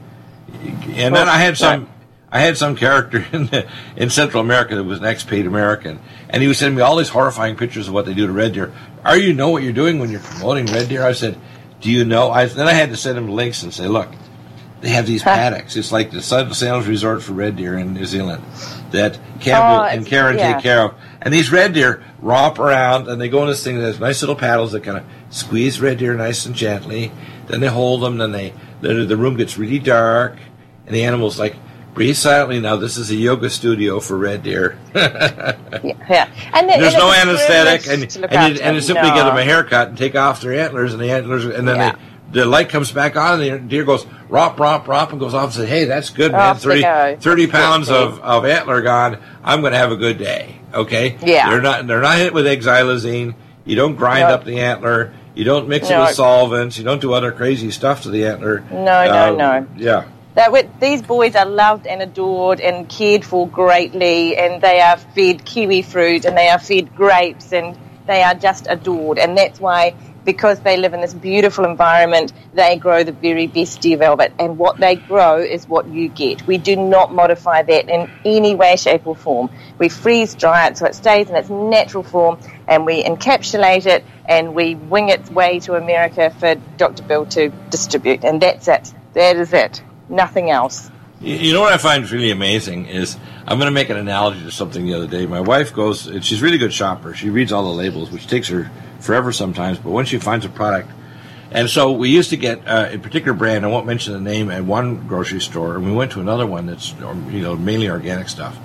and then I had some. I had some character in the, in Central America that was an ex-paid American, and he was sending me all these horrifying pictures of what they do to red deer. Are you know what you're doing when you're promoting red deer? I said, do you know? I, then I had to send him links and say, look, they have these paddocks. It's like the Sun Sailors Resort for red deer in New Zealand that Campbell oh, and Karen yeah. take care of. And these red deer romp around, and they go in this thing that has nice little paddles that kind of squeeze red deer nice and gently. Then they hold them, then they the, the room gets really dark, and the animal's like, breathe silently now. This is a yoga studio for red deer. yeah, yeah. And the, there's and no anesthetic, and and you, and you simply no. get them a haircut and take off their antlers, and the antlers, and then yeah. they, the light comes back on, and the deer goes romp, romp, romp, and goes off and says, "Hey, that's good, man. Off thirty, thirty pounds good, of, of antler gone. I'm going to have a good day." Okay. Yeah. They're not they're not hit with xylazine. You don't grind nope. up the antler. You don't mix no. it with solvents. You don't do other crazy stuff to the antler. No, uh, no, no. Yeah. That these boys are loved and adored and cared for greatly, and they are fed kiwi fruit and they are fed grapes, and they are just adored. And that's why, because they live in this beautiful environment, they grow the very best deer velvet. And what they grow is what you get. We do not modify that in any way, shape or form. We freeze dry it so it stays in its natural form, and we encapsulate it, and we wing its way to America for Doctor Bill to distribute. And that's it. That is it. Nothing else. You know what I find really amazing is, I'm going to make an analogy to something the other day. My wife goes, and she's a really good shopper. She reads all the labels, which takes her forever sometimes, but once she finds a product. And so we used to get uh, a particular brand, I won't mention the name, at one grocery store, and we went to another one that's, you know, mainly organic stuff.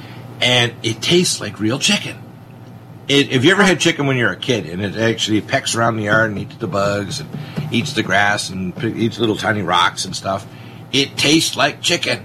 And it tastes like real chicken. It, have you ever had chicken when you're a kid, and it actually pecks around the yard and eats the bugs and eats the grass and eats little tiny rocks and stuff? It tastes like chicken.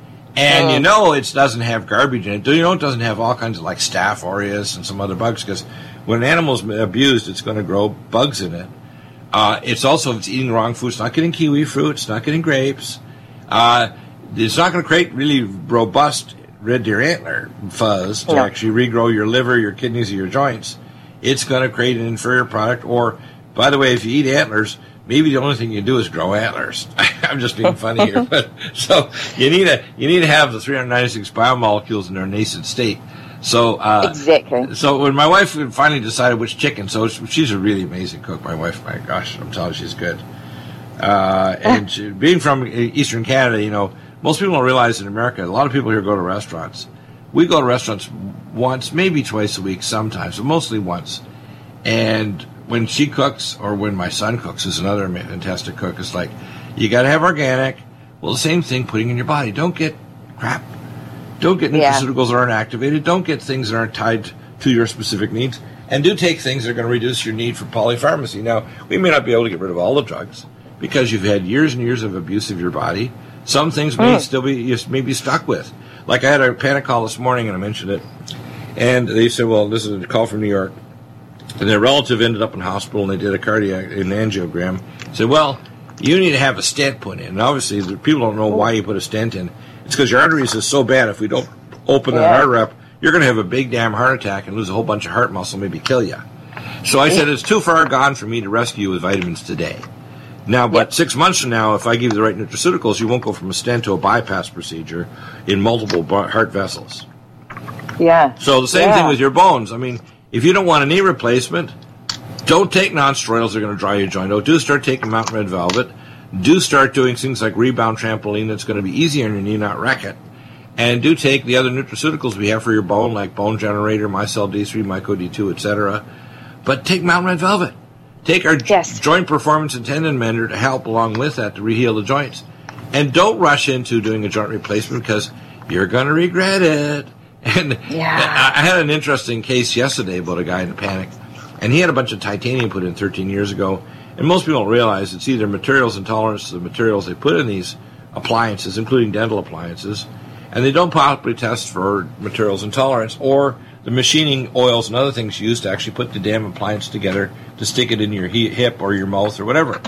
And oh. you know it doesn't have garbage in it. You know it doesn't have all kinds of like Staph aureus and some other bugs, because when an animal's abused, it's going to grow bugs in it. Uh, it's also, if it's eating the wrong food, it's not getting kiwi fruit, it's not getting grapes. Uh, it's not going to create really robust red deer antler fuzz to No. actually regrow your liver, your kidneys, or your joints, it's going to create an inferior product. Or, by the way, if you eat antlers, maybe the only thing you do is grow antlers. I'm just being funny here, but so you need a you need to have the three hundred ninety-six biomolecules in their nascent state. So uh, exactly. So when my wife finally decided which chicken, so she's a really amazing cook. My wife, my gosh, I'm telling you, she's good. Uh, and she, being from Eastern Canada, you know, most people don't realize in America, a lot of people here go to restaurants. We go to restaurants once, maybe twice a week, sometimes, but mostly once. And when she cooks, or when my son cooks, who's another fantastic cook, it's like, you got to have organic. Well, the same thing putting in your body. Don't get crap. Don't get nutraceuticals that aren't activated. Don't get things that aren't tied to your specific needs. And do take things that are going to reduce your need for polypharmacy. Now, we may not be able to get rid of all the drugs because you've had years and years of abuse of your body. Some things may mm. still be you may be stuck with. Like I had a panic call this morning, and I mentioned it. And they said, well, this is a call from New York. And their relative ended up in hospital, and they did a cardiac an angiogram. Said, well, you need to have a stent put in. And obviously, the people don't know why you put a stent in. It's because your arteries is so bad. If we don't open yeah. that artery up, you're going to have a big damn heart attack and lose a whole bunch of heart muscle, maybe kill you. So I said, it's too far gone for me to rescue you with vitamins today. Now, but yep. six months from now, if I give you the right nutraceuticals, you won't go from a stent to a bypass procedure in multiple heart vessels. Yeah. So the same yeah. thing with your bones. I mean, if you don't want a knee replacement, don't take non-steroidals that are going to dry your joint. Oh, do start taking Mountain Red Velvet. Do start doing things like Rebound Trampoline that's going to be easy on your knee, not wreck it. And do take the other nutraceuticals we have for your bone, like Bone Generator, Mycel D three, Myco D two, et cetera. But take Mountain Red Velvet. Take our yes. joint performance and tendon mender to help along with that to reheal the joints. And don't rush into doing a joint replacement because you're going to regret it. And yeah. I had an interesting case yesterday about a guy in a panic. And he had a bunch of titanium put in thirteen years ago. And most people don't realize it's either materials intolerance to the materials they put in these appliances, including dental appliances, and they don't properly test for materials intolerance, or the machining oils and other things used to actually put the damn appliance together to stick it in your he- hip or your mouth or whatever.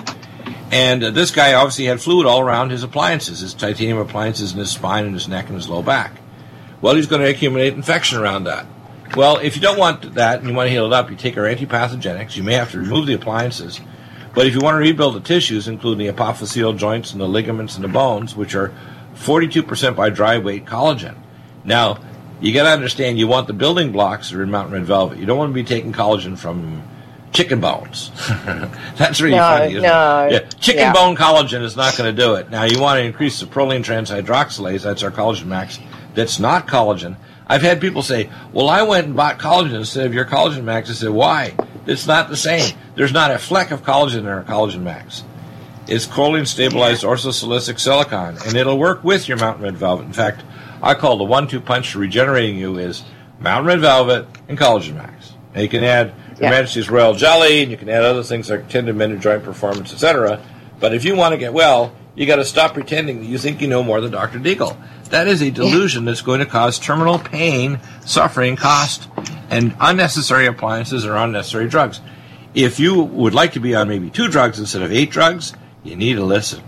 And uh, this guy obviously had fluid all around his appliances, his titanium appliances in his spine and his neck and his low back. Well, he's going to accumulate infection around that. Well, if you don't want that and you want to heal it up, you take our antipathogenics. You may have to remove the appliances. But if you want to rebuild the tissues, including the apophyseal joints and the ligaments and the bones, which are forty-two percent by dry weight collagen. Now, you got to understand, you want the building blocks that are in Mountain Red Velvet. You don't want to be taking collagen from chicken bones. That's really no, funny, isn't no. it? Yeah. Chicken yeah. bone collagen is not going to do it. Now, you want to increase the proline transhydroxylase, that's our collagen max, that's not collagen. I've had people say, well, I went and bought collagen instead of your collagen max. I said, why? It's not the same. There's not a fleck of collagen in our collagen max. It's choline stabilized orthosilicic silicon, and it'll work with your Mountain Red Velvet. In fact, I call the one two punch to regenerating you is Mountain Red Velvet and collagen max. And you can add Your yeah. Majesty's Royal Jelly, and you can add other things like tendon mender, joint performance, et cetera. But if you want to get well, you got to stop pretending that you think you know more than Doctor Deagle. That is a delusion yeah. that's going to cause terminal pain, suffering, cost, and unnecessary appliances or unnecessary drugs. If you would like to be on maybe two drugs instead of eight drugs, you need to listen.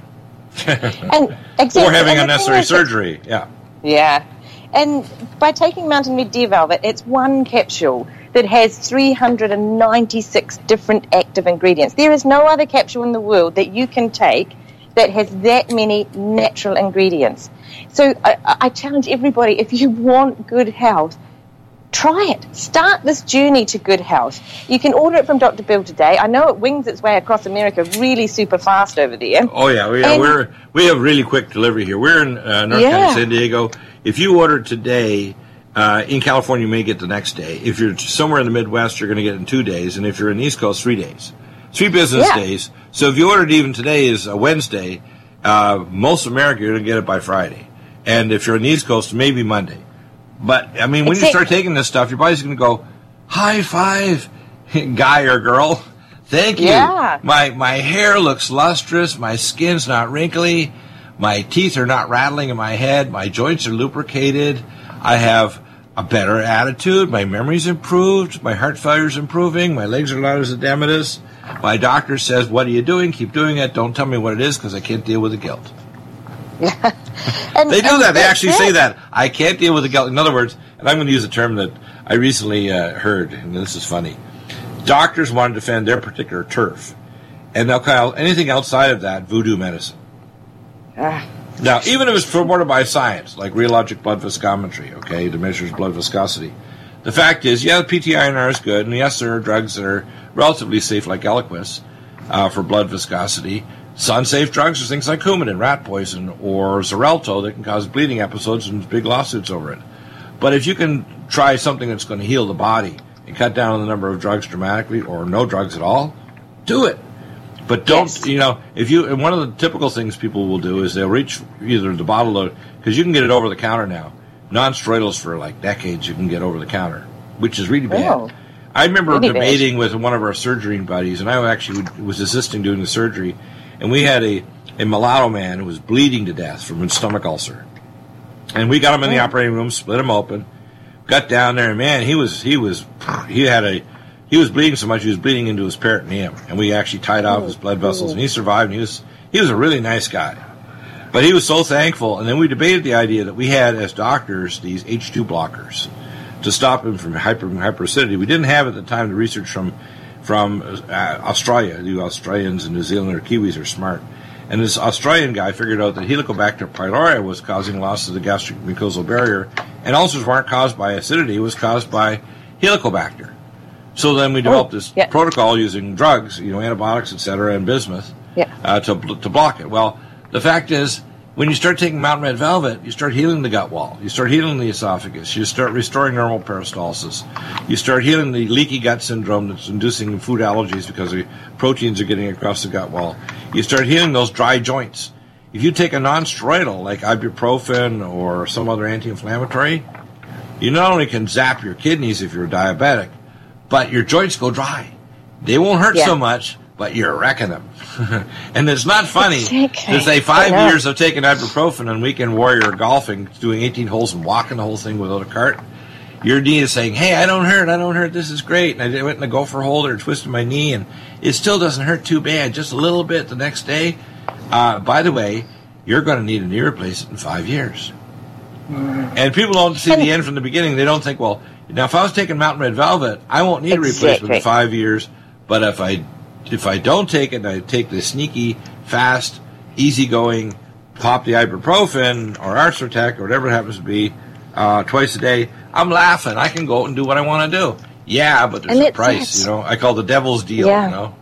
and exactly, or having and unnecessary surgery. Yeah. Yeah. And by taking Mountain Red Deer Velvet, it's one capsule that has three hundred ninety-six different active ingredients. There is no other capsule in the world that you can take that has that many natural ingredients. So I, I challenge everybody, if you want good health, try it. Start this journey to good health. You can order it from Doctor Bill today. I know it wings its way across America really super fast over there. Oh, yeah. We, and, we're, we have really quick delivery here. We're in uh, North yeah. County, San Diego. If you order today, uh, in California, you may get the next day. If you're somewhere in the Midwest, you're going to get it in two days. And if you're in the East Coast, three days. Three business yeah. days. So if you ordered even today is a Wednesday, uh, most of America, you're going to get it by Friday. And if you're on the East Coast, maybe Monday. But, I mean, when it's you start taking this stuff, your body's going to go, high five, guy or girl. Thank you. Yeah. My my hair looks lustrous. My skin's not wrinkly. My teeth are not rattling in my head. My joints are lubricated. I have a better attitude. My memory's improved. My heart failure's improving. My legs are not as edematous. My doctor says, what are you doing? Keep doing it. Don't tell me what it is because I can't deal with the guilt. and, they do that. They actually it. say that. I can't deal with the gout. In other words, and I'm going to use a term that I recently uh, heard, and this is funny. Doctors want to defend their particular turf, and they'll call anything outside of that voodoo medicine. Ah. Now, even if it's supported by science, like rheologic blood viscometry, okay, that measures blood viscosity, the fact is, yeah, P T I N R is good, and yes, there are drugs that are relatively safe, like Eliquis, uh, for blood viscosity. Unsafe drugs are things like Coumadin, rat poison, or Xarelto that can cause bleeding episodes and big lawsuits over it. But if you can try something that's going to heal the body and cut down on the number of drugs dramatically, or no drugs at all, do it. But don't, yes. you know, if you, and one of the typical things people will do is they'll reach either the bottle of, because you can get it over the counter now. Non-steroidals for like decades you can get over the counter, which is really bad. Oh, I remember really debating bad. with one of our surgery buddies, and I actually was assisting doing the surgery, and we had a, a mulatto man who was bleeding to death from a stomach ulcer. And we got him in the oh. operating room, split him open, got down there, and man, he was, he was, he had a, he was bleeding so much he was bleeding into his peritoneum, and we actually tied off his blood vessels, and he survived, and he was, he was a really nice guy. But he was so thankful, and then we debated the idea that we had, as doctors, these H two blockers to stop him from hyper, hyperacidity. We didn't have at the time the research from from uh, Australia. The Australians and New Zealand or Kiwis are smart. And this Australian guy figured out that Helicobacter pylori was causing loss of the gastric mucosal barrier, and ulcers weren't caused by acidity, it was caused by Helicobacter. So then we developed oh, this yeah. protocol using drugs, you know, antibiotics, et cetera, and bismuth yeah. uh, to to block it. Well, the fact is, when you start taking Mountain Red Velvet, you start healing the gut wall. You start healing the esophagus. You start restoring normal peristalsis. You start healing the leaky gut syndrome that's inducing food allergies because the proteins are getting across the gut wall. You start healing those dry joints. If you take a non-steroidal like ibuprofen or some other anti-inflammatory, you not only can zap your kidneys if you're diabetic, but your joints go dry. They won't hurt yeah. so much, but you're wrecking them. And it's not funny exactly. to say five years of taking ibuprofen and weekend warrior golfing, doing eighteen holes and walking the whole thing without a cart. Your knee is saying, hey, I don't hurt, I don't hurt, this is great. And I went in a gopher holder and twisted my knee, and it still doesn't hurt too bad, just a little bit the next day. Uh, by the way, you're going to need a knee replacement in five years. Mm. And people don't see the end from the beginning. They don't think, well, now if I was taking Mountain Red Velvet, I won't need a exactly. replacement in five years, but if I If I don't take it and I take the sneaky, fast, easygoing, pop the ibuprofen or Arsortec or whatever it happens to be uh, twice a day, I'm laughing. I can go out and do what I want to do. Yeah, but there's and a price, you know. I call the devil's deal, yeah. you know.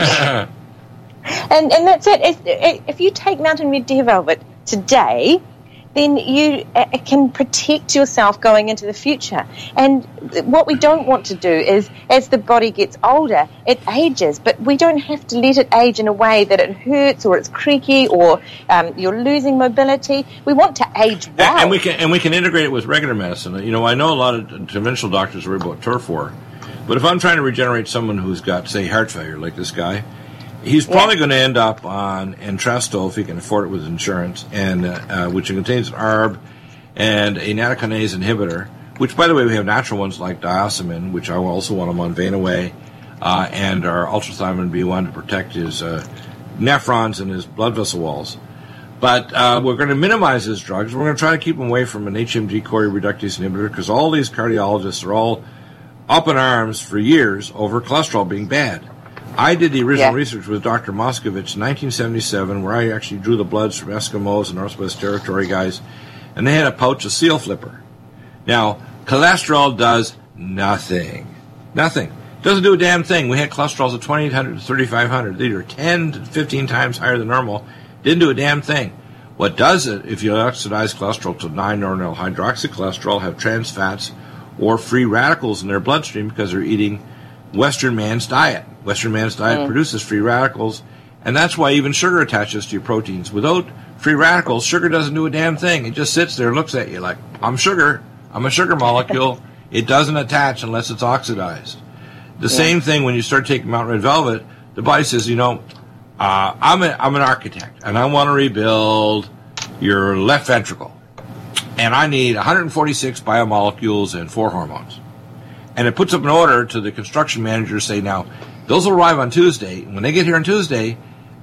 and and that's it. If, if you take Mountain Red Velvet today, then you uh, can protect yourself going into the future. And what we don't want to do is, as the body gets older, it ages, but we don't have to let it age in a way that it hurts or it's creaky or um, you're losing mobility. We want to age well. And, and we can and we can integrate it with regular medicine. You know, I know a lot of conventional doctors worry about turf war, but if I'm trying to regenerate someone who's got, say, heart failure, like this guy, he's probably yeah. going to end up on Entresto if he can afford it with insurance, and uh, uh, which contains an A R B and a nattokinase inhibitor, which, by the way, we have natural ones like diosmin, which I also want him on Vein-Away, uh, and our ultrathymine B one to protect his uh, nephrons and his blood vessel walls. But uh, we're going to minimize his drugs. We're going to try to keep him away from an H M G-CoRe reductase inhibitor because all these cardiologists are all up in arms for years over cholesterol being bad. I did the original yeah. research with Doctor Moskovich in nineteen seventy-seven, where I actually drew the bloods from Eskimos and Northwest Territory guys, and they had a pouch of seal flipper. Now, cholesterol does nothing. Nothing. Doesn't do a damn thing. We had cholesterols of twenty-eight hundred to thirty-five hundred. These are ten to fifteen times higher than normal. Didn't do a damn thing. What does it, if you oxidize cholesterol to nine normal hydroxycholesterol, have trans fats or free radicals in their bloodstream because they're eating Western man's diet. Western man's diet mm. produces free radicals, and that's why even sugar attaches to your proteins. Without free radicals, sugar doesn't do a damn thing. It just sits there and looks at you like, I'm sugar. I'm a sugar molecule. It doesn't attach unless it's oxidized. The yeah. same thing when you start taking Mountain Red Velvet, the body says, you know, uh, I'm, a, I'm an architect, and I want to rebuild your left ventricle, and I need one hundred forty-six biomolecules and four hormones. And it puts up an order to the construction manager to say, now, those will arrive on Tuesday. And when they get here on Tuesday,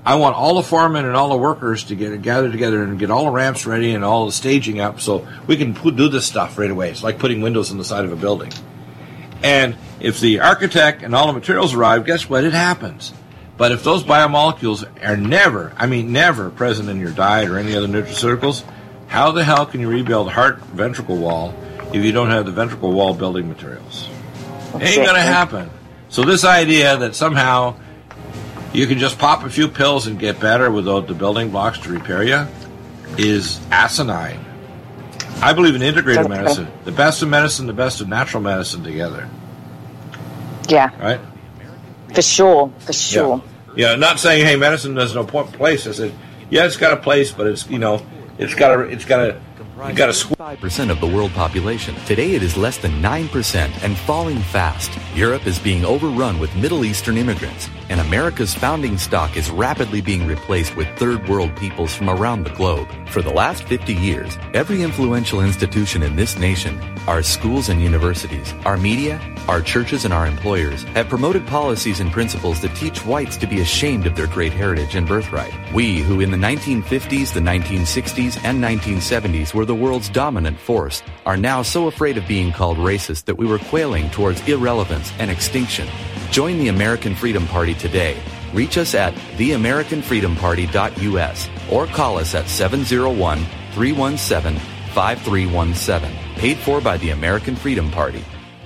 I want all the foremen and all the workers to get gather together and get all the ramps ready and all the staging up so we can put, do this stuff right away. It's like putting windows on the side of a building. And if the architect and all the materials arrive, guess what? It happens. But if those biomolecules are never, I mean never present in your diet or any other nutraceuticals, how the hell can you rebuild heart ventricle wall if you don't have the ventricle wall building materials? It ain't going to happen. So this idea that somehow you can just pop a few pills and get better without the building blocks to repair you is asinine. I believe in integrated medicine. The best of medicine, the best of natural medicine together. Yeah. Right? For sure. For sure. Yeah, yeah, not saying, hey, medicine has no point, place. I said, yeah, it's got a place, but it's, you know, it's got a, it's got a, you got a five percent of the world population. Today it is less than nine percent and falling fast. Europe is being overrun with Middle Eastern immigrants, and America's founding stock is rapidly being replaced with third world peoples from around the globe. For the last fifty years, every influential institution in this nation, our schools and universities, our media, our churches and our employers have promoted policies and principles that teach whites to be ashamed of their great heritage and birthright. We, who in the nineteen fifties, the nineteen sixties, and nineteen seventies were the world's dominant force, are now so afraid of being called racist that we were quailing towards irrelevance and extinction. Join the American Freedom Party today. Reach us at the american freedom party dot u s or call us at seven oh one, three one seven, five three one seven. Paid for by the American Freedom Party.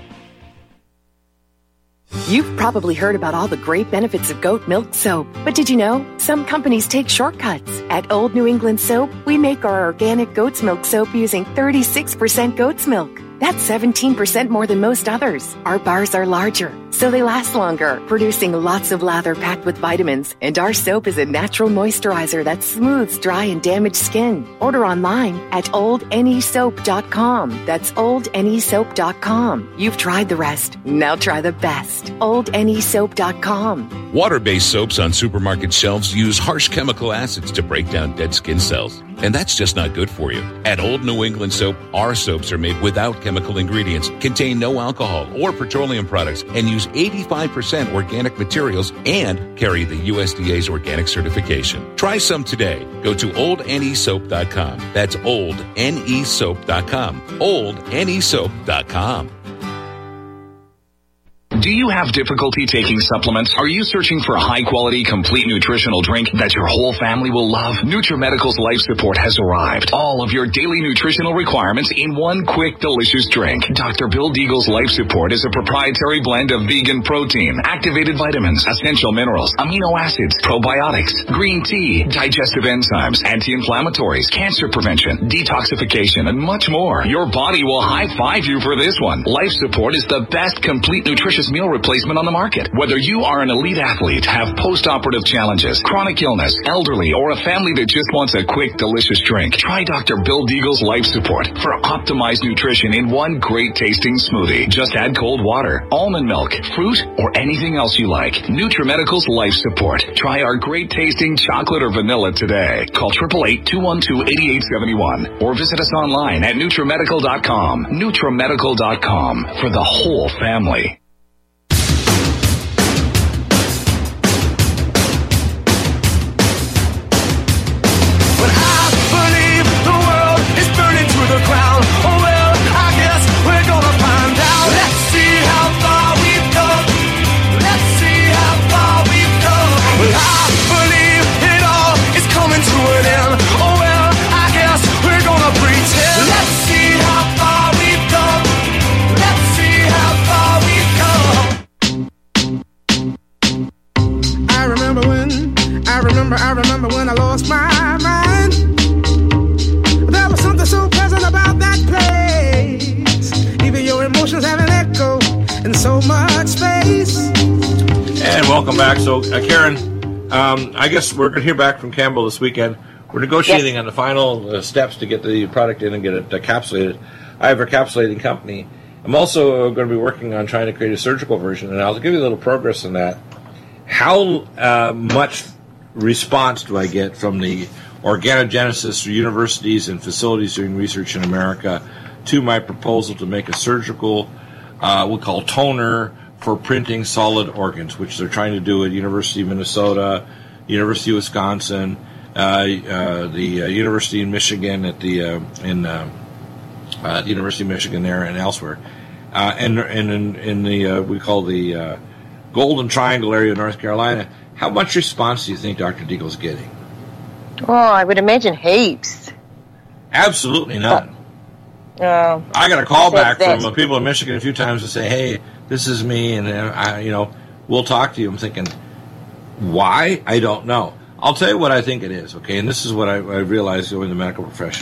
You've probably heard about all the great benefits of goat milk soap, but did you know some companies take shortcuts? At Old New England Soap, we make our organic goat's milk soap using thirty-six percent goat's milk. That's seventeen percent more than most others. Our bars are larger, so they last longer, producing lots of lather packed with vitamins. And our soap is a natural moisturizer that smooths dry and damaged skin. Order online at old n e soap dot com. That's old n e soap dot com. You've tried the rest. Now try the best. old n e soap dot com. Water-based soaps on supermarket shelves use harsh chemical acids to break down dead skin cells. And that's just not good for you. At Old New England Soap, our soaps are made without chemical ingredients, contain no alcohol or petroleum products, and use eighty-five percent organic materials and carry the U S D A's organic certification. Try some today. Go to old n e soap dot com. That's old n e soap dot com. old n e soap dot com. Do you have difficulty taking supplements? Are you searching for a high-quality, complete nutritional drink that your whole family will love? NutriMedical's Life Support has arrived. All of your daily nutritional requirements in one quick, delicious drink. Doctor Bill Deagle's Life Support is a proprietary blend of vegan protein, activated vitamins, essential minerals, amino acids, probiotics, green tea, digestive enzymes, anti-inflammatories, cancer prevention, detoxification, and much more. Your body will high-five you for this one. Life Support is the best complete nutritious meal replacement on the market. Whether you are an elite athlete, have post-operative challenges, chronic illness, elderly, or a family that just wants a quick, delicious drink, try Doctor Bill Deagle's Life Support for optimized nutrition in one great tasting smoothie. Just add cold water, almond milk, fruit, or anything else you like. NutriMedical's Life Support. Try our great tasting chocolate or vanilla today. Call eight eight eight, two one two, eight eight seven one or visit us online at NutriMedical dot com. NutriMedical dot com for the whole family. I remember when I lost my mind. There was something so pleasant about that place. Even your emotions have an echo in so much space. And welcome back. So, uh, Karen, um, I guess we're going to hear back from Campbell this weekend. We're negotiating yes. on the final uh, steps to get the product in and get it encapsulated. I have a encapsulating company. I'm also going to be working on trying to create a surgical version, and I'll give you a little progress on that. How uh, much response do I get from the organogenesis or universities and facilities doing research in America to my proposal to make a surgical, uh, we'll call toner for printing solid organs, which they're trying to do at University of Minnesota, University of Wisconsin, uh, uh, the uh, University in Michigan at the uh, in uh, uh, the University of Michigan there and elsewhere, uh, and and in, in the uh, we call the uh, Golden Triangle area of North Carolina. How much response do you think Doctor Deagle's getting? Oh, I would imagine heaps. Absolutely none. Uh, I got a call back that's, from people in Michigan a few times to say, "Hey, this is me," and uh, I, you know, we'll talk to you. I'm thinking, why? I don't know. I'll tell you what I think it is. Okay, and this is what I, I realized in the medical profession.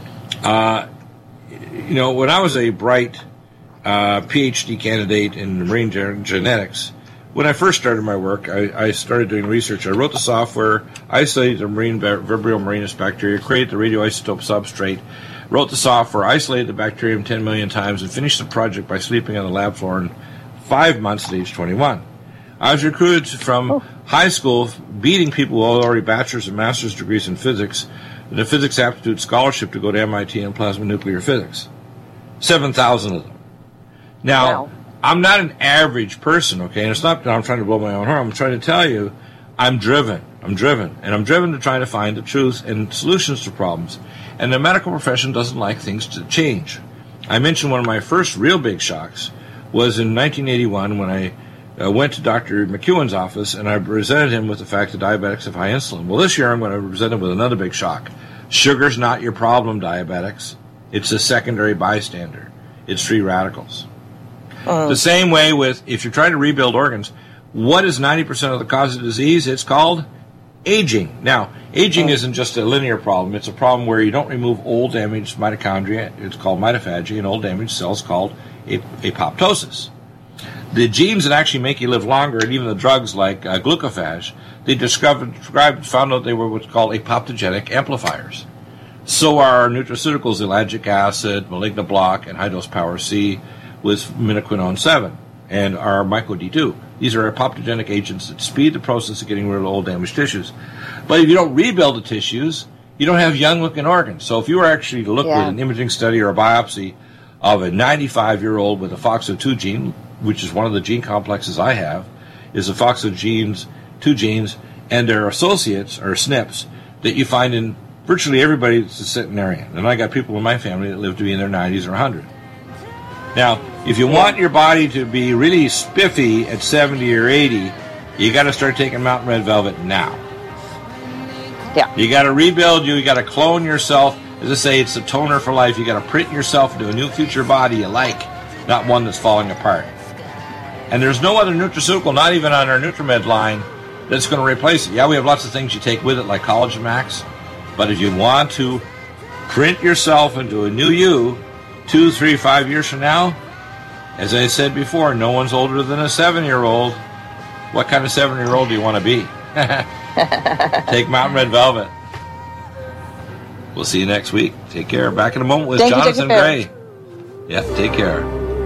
Uh, you know, when I was a bright uh, PhD candidate in marine gen- genetics, when I first started my work, I, I started doing research. I wrote the software, isolated the marine Vibrio marinus bacteria, created the radioisotope substrate, wrote the software, isolated the bacterium ten million times, and finished the project by sleeping on the lab floor in five months at age twenty-one. I was recruited from oh. high school, beating people who had already bachelor's and master's degrees in physics, and a physics aptitude scholarship to go to M I T in plasma nuclear physics. seven thousand of them. Now, wow. I'm not an average person, okay, and it's not that I'm trying to blow my own horn. I'm trying to tell you I'm driven. I'm driven, and I'm driven to try to find the truth and solutions to problems. And the medical profession doesn't like things to change. I mentioned one of my first real big shocks was in nineteen eighty-one when I uh, went to Doctor McEwen's office, and I presented him with the fact that diabetics have high insulin. Well, this year I'm going to present him with another big shock. Sugar's not your problem, diabetics. It's a secondary bystander. It's free radicals. Uh, the same way with, if you're trying to rebuild organs, what is ninety percent of the cause of disease? It's called aging. Now, aging uh, isn't just a linear problem. It's a problem where you don't remove old damaged mitochondria. It's called mitophagy, and old damaged cells called ap- apoptosis. The genes that actually make you live longer, and even the drugs like uh, glucophage, they discovered, described, found out they were what's called apoptogenic amplifiers. So are nutraceuticals, ellagic acid, malignant block, and high-dose power C with minoquinone seven, and our myco D two. These are apoptogenic agents that speed the process of getting rid of old damaged tissues. But if you don't rebuild the tissues, you don't have young-looking organs. So if you were actually to look yeah. with an imaging study or a biopsy of a ninety-five-year-old with a F O X O two gene, which is one of the gene complexes I have, is a F O X O genes, two genes, and their associates, or S N Ps, that you find in virtually everybody that's a centenarian. And I got people in my family that live to be in their nineties or one hundred. Now, if you want your body to be really spiffy at seventy or eighty, you got to start taking Mountain Red Velvet now. Yeah. You got to rebuild you. You got to clone yourself. As I say, it's a toner for life. You got to print yourself into a new future body you like, not one that's falling apart. And there's no other nutraceutical, not even on our Nutrimed line, that's going to replace it. Yeah, we have lots of things you take with it, like Collagen Max. But if you want to print yourself into a new you, two, three, five years from now, as I said before, no one's older than a seven-year-old. What kind of seven-year-old do you want to be? Take Mountain Red Velvet. We'll see you next week. Take care. Back in a moment with Thank Jonathan you, Gray. Yeah, take care.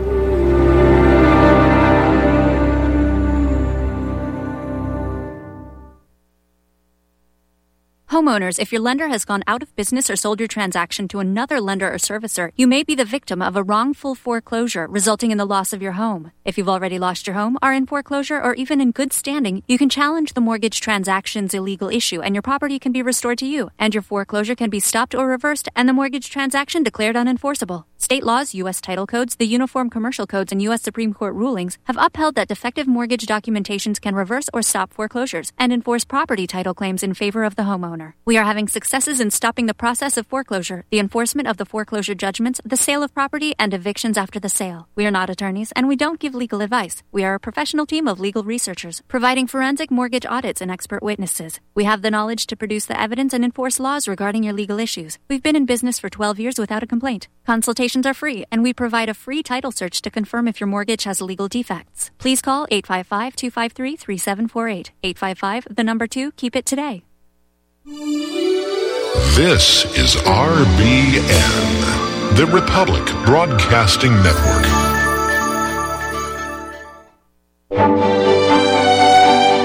Homeowners, if your lender has gone out of business or sold your transaction to another lender or servicer, you may be the victim of a wrongful foreclosure, resulting in the loss of your home. If you've already lost your home, are in foreclosure, or even in good standing, you can challenge the mortgage transaction's illegal issue, and your property can be restored to you, and your foreclosure can be stopped or reversed, and the mortgage transaction declared unenforceable. State laws, U S title codes, the Uniform Commercial Codes, and U S Supreme Court rulings have upheld that defective mortgage documentations can reverse or stop foreclosures and enforce property title claims in favor of the homeowner. We are having successes in stopping the process of foreclosure, the enforcement of the foreclosure judgments, the sale of property, and evictions after the sale. We are not attorneys, and we don't give legal advice. We are a professional team of legal researchers, providing forensic mortgage audits and expert witnesses. We have the knowledge to produce the evidence and enforce laws regarding your legal issues. We've been in business for twelve years without a complaint. Consultations are free, and we provide a free title search to confirm if your mortgage has legal defects. Please call eight five five, two five three, three seven four eight. eight five five, the number two, keep it today. This is R B N, the Republic Broadcasting Network.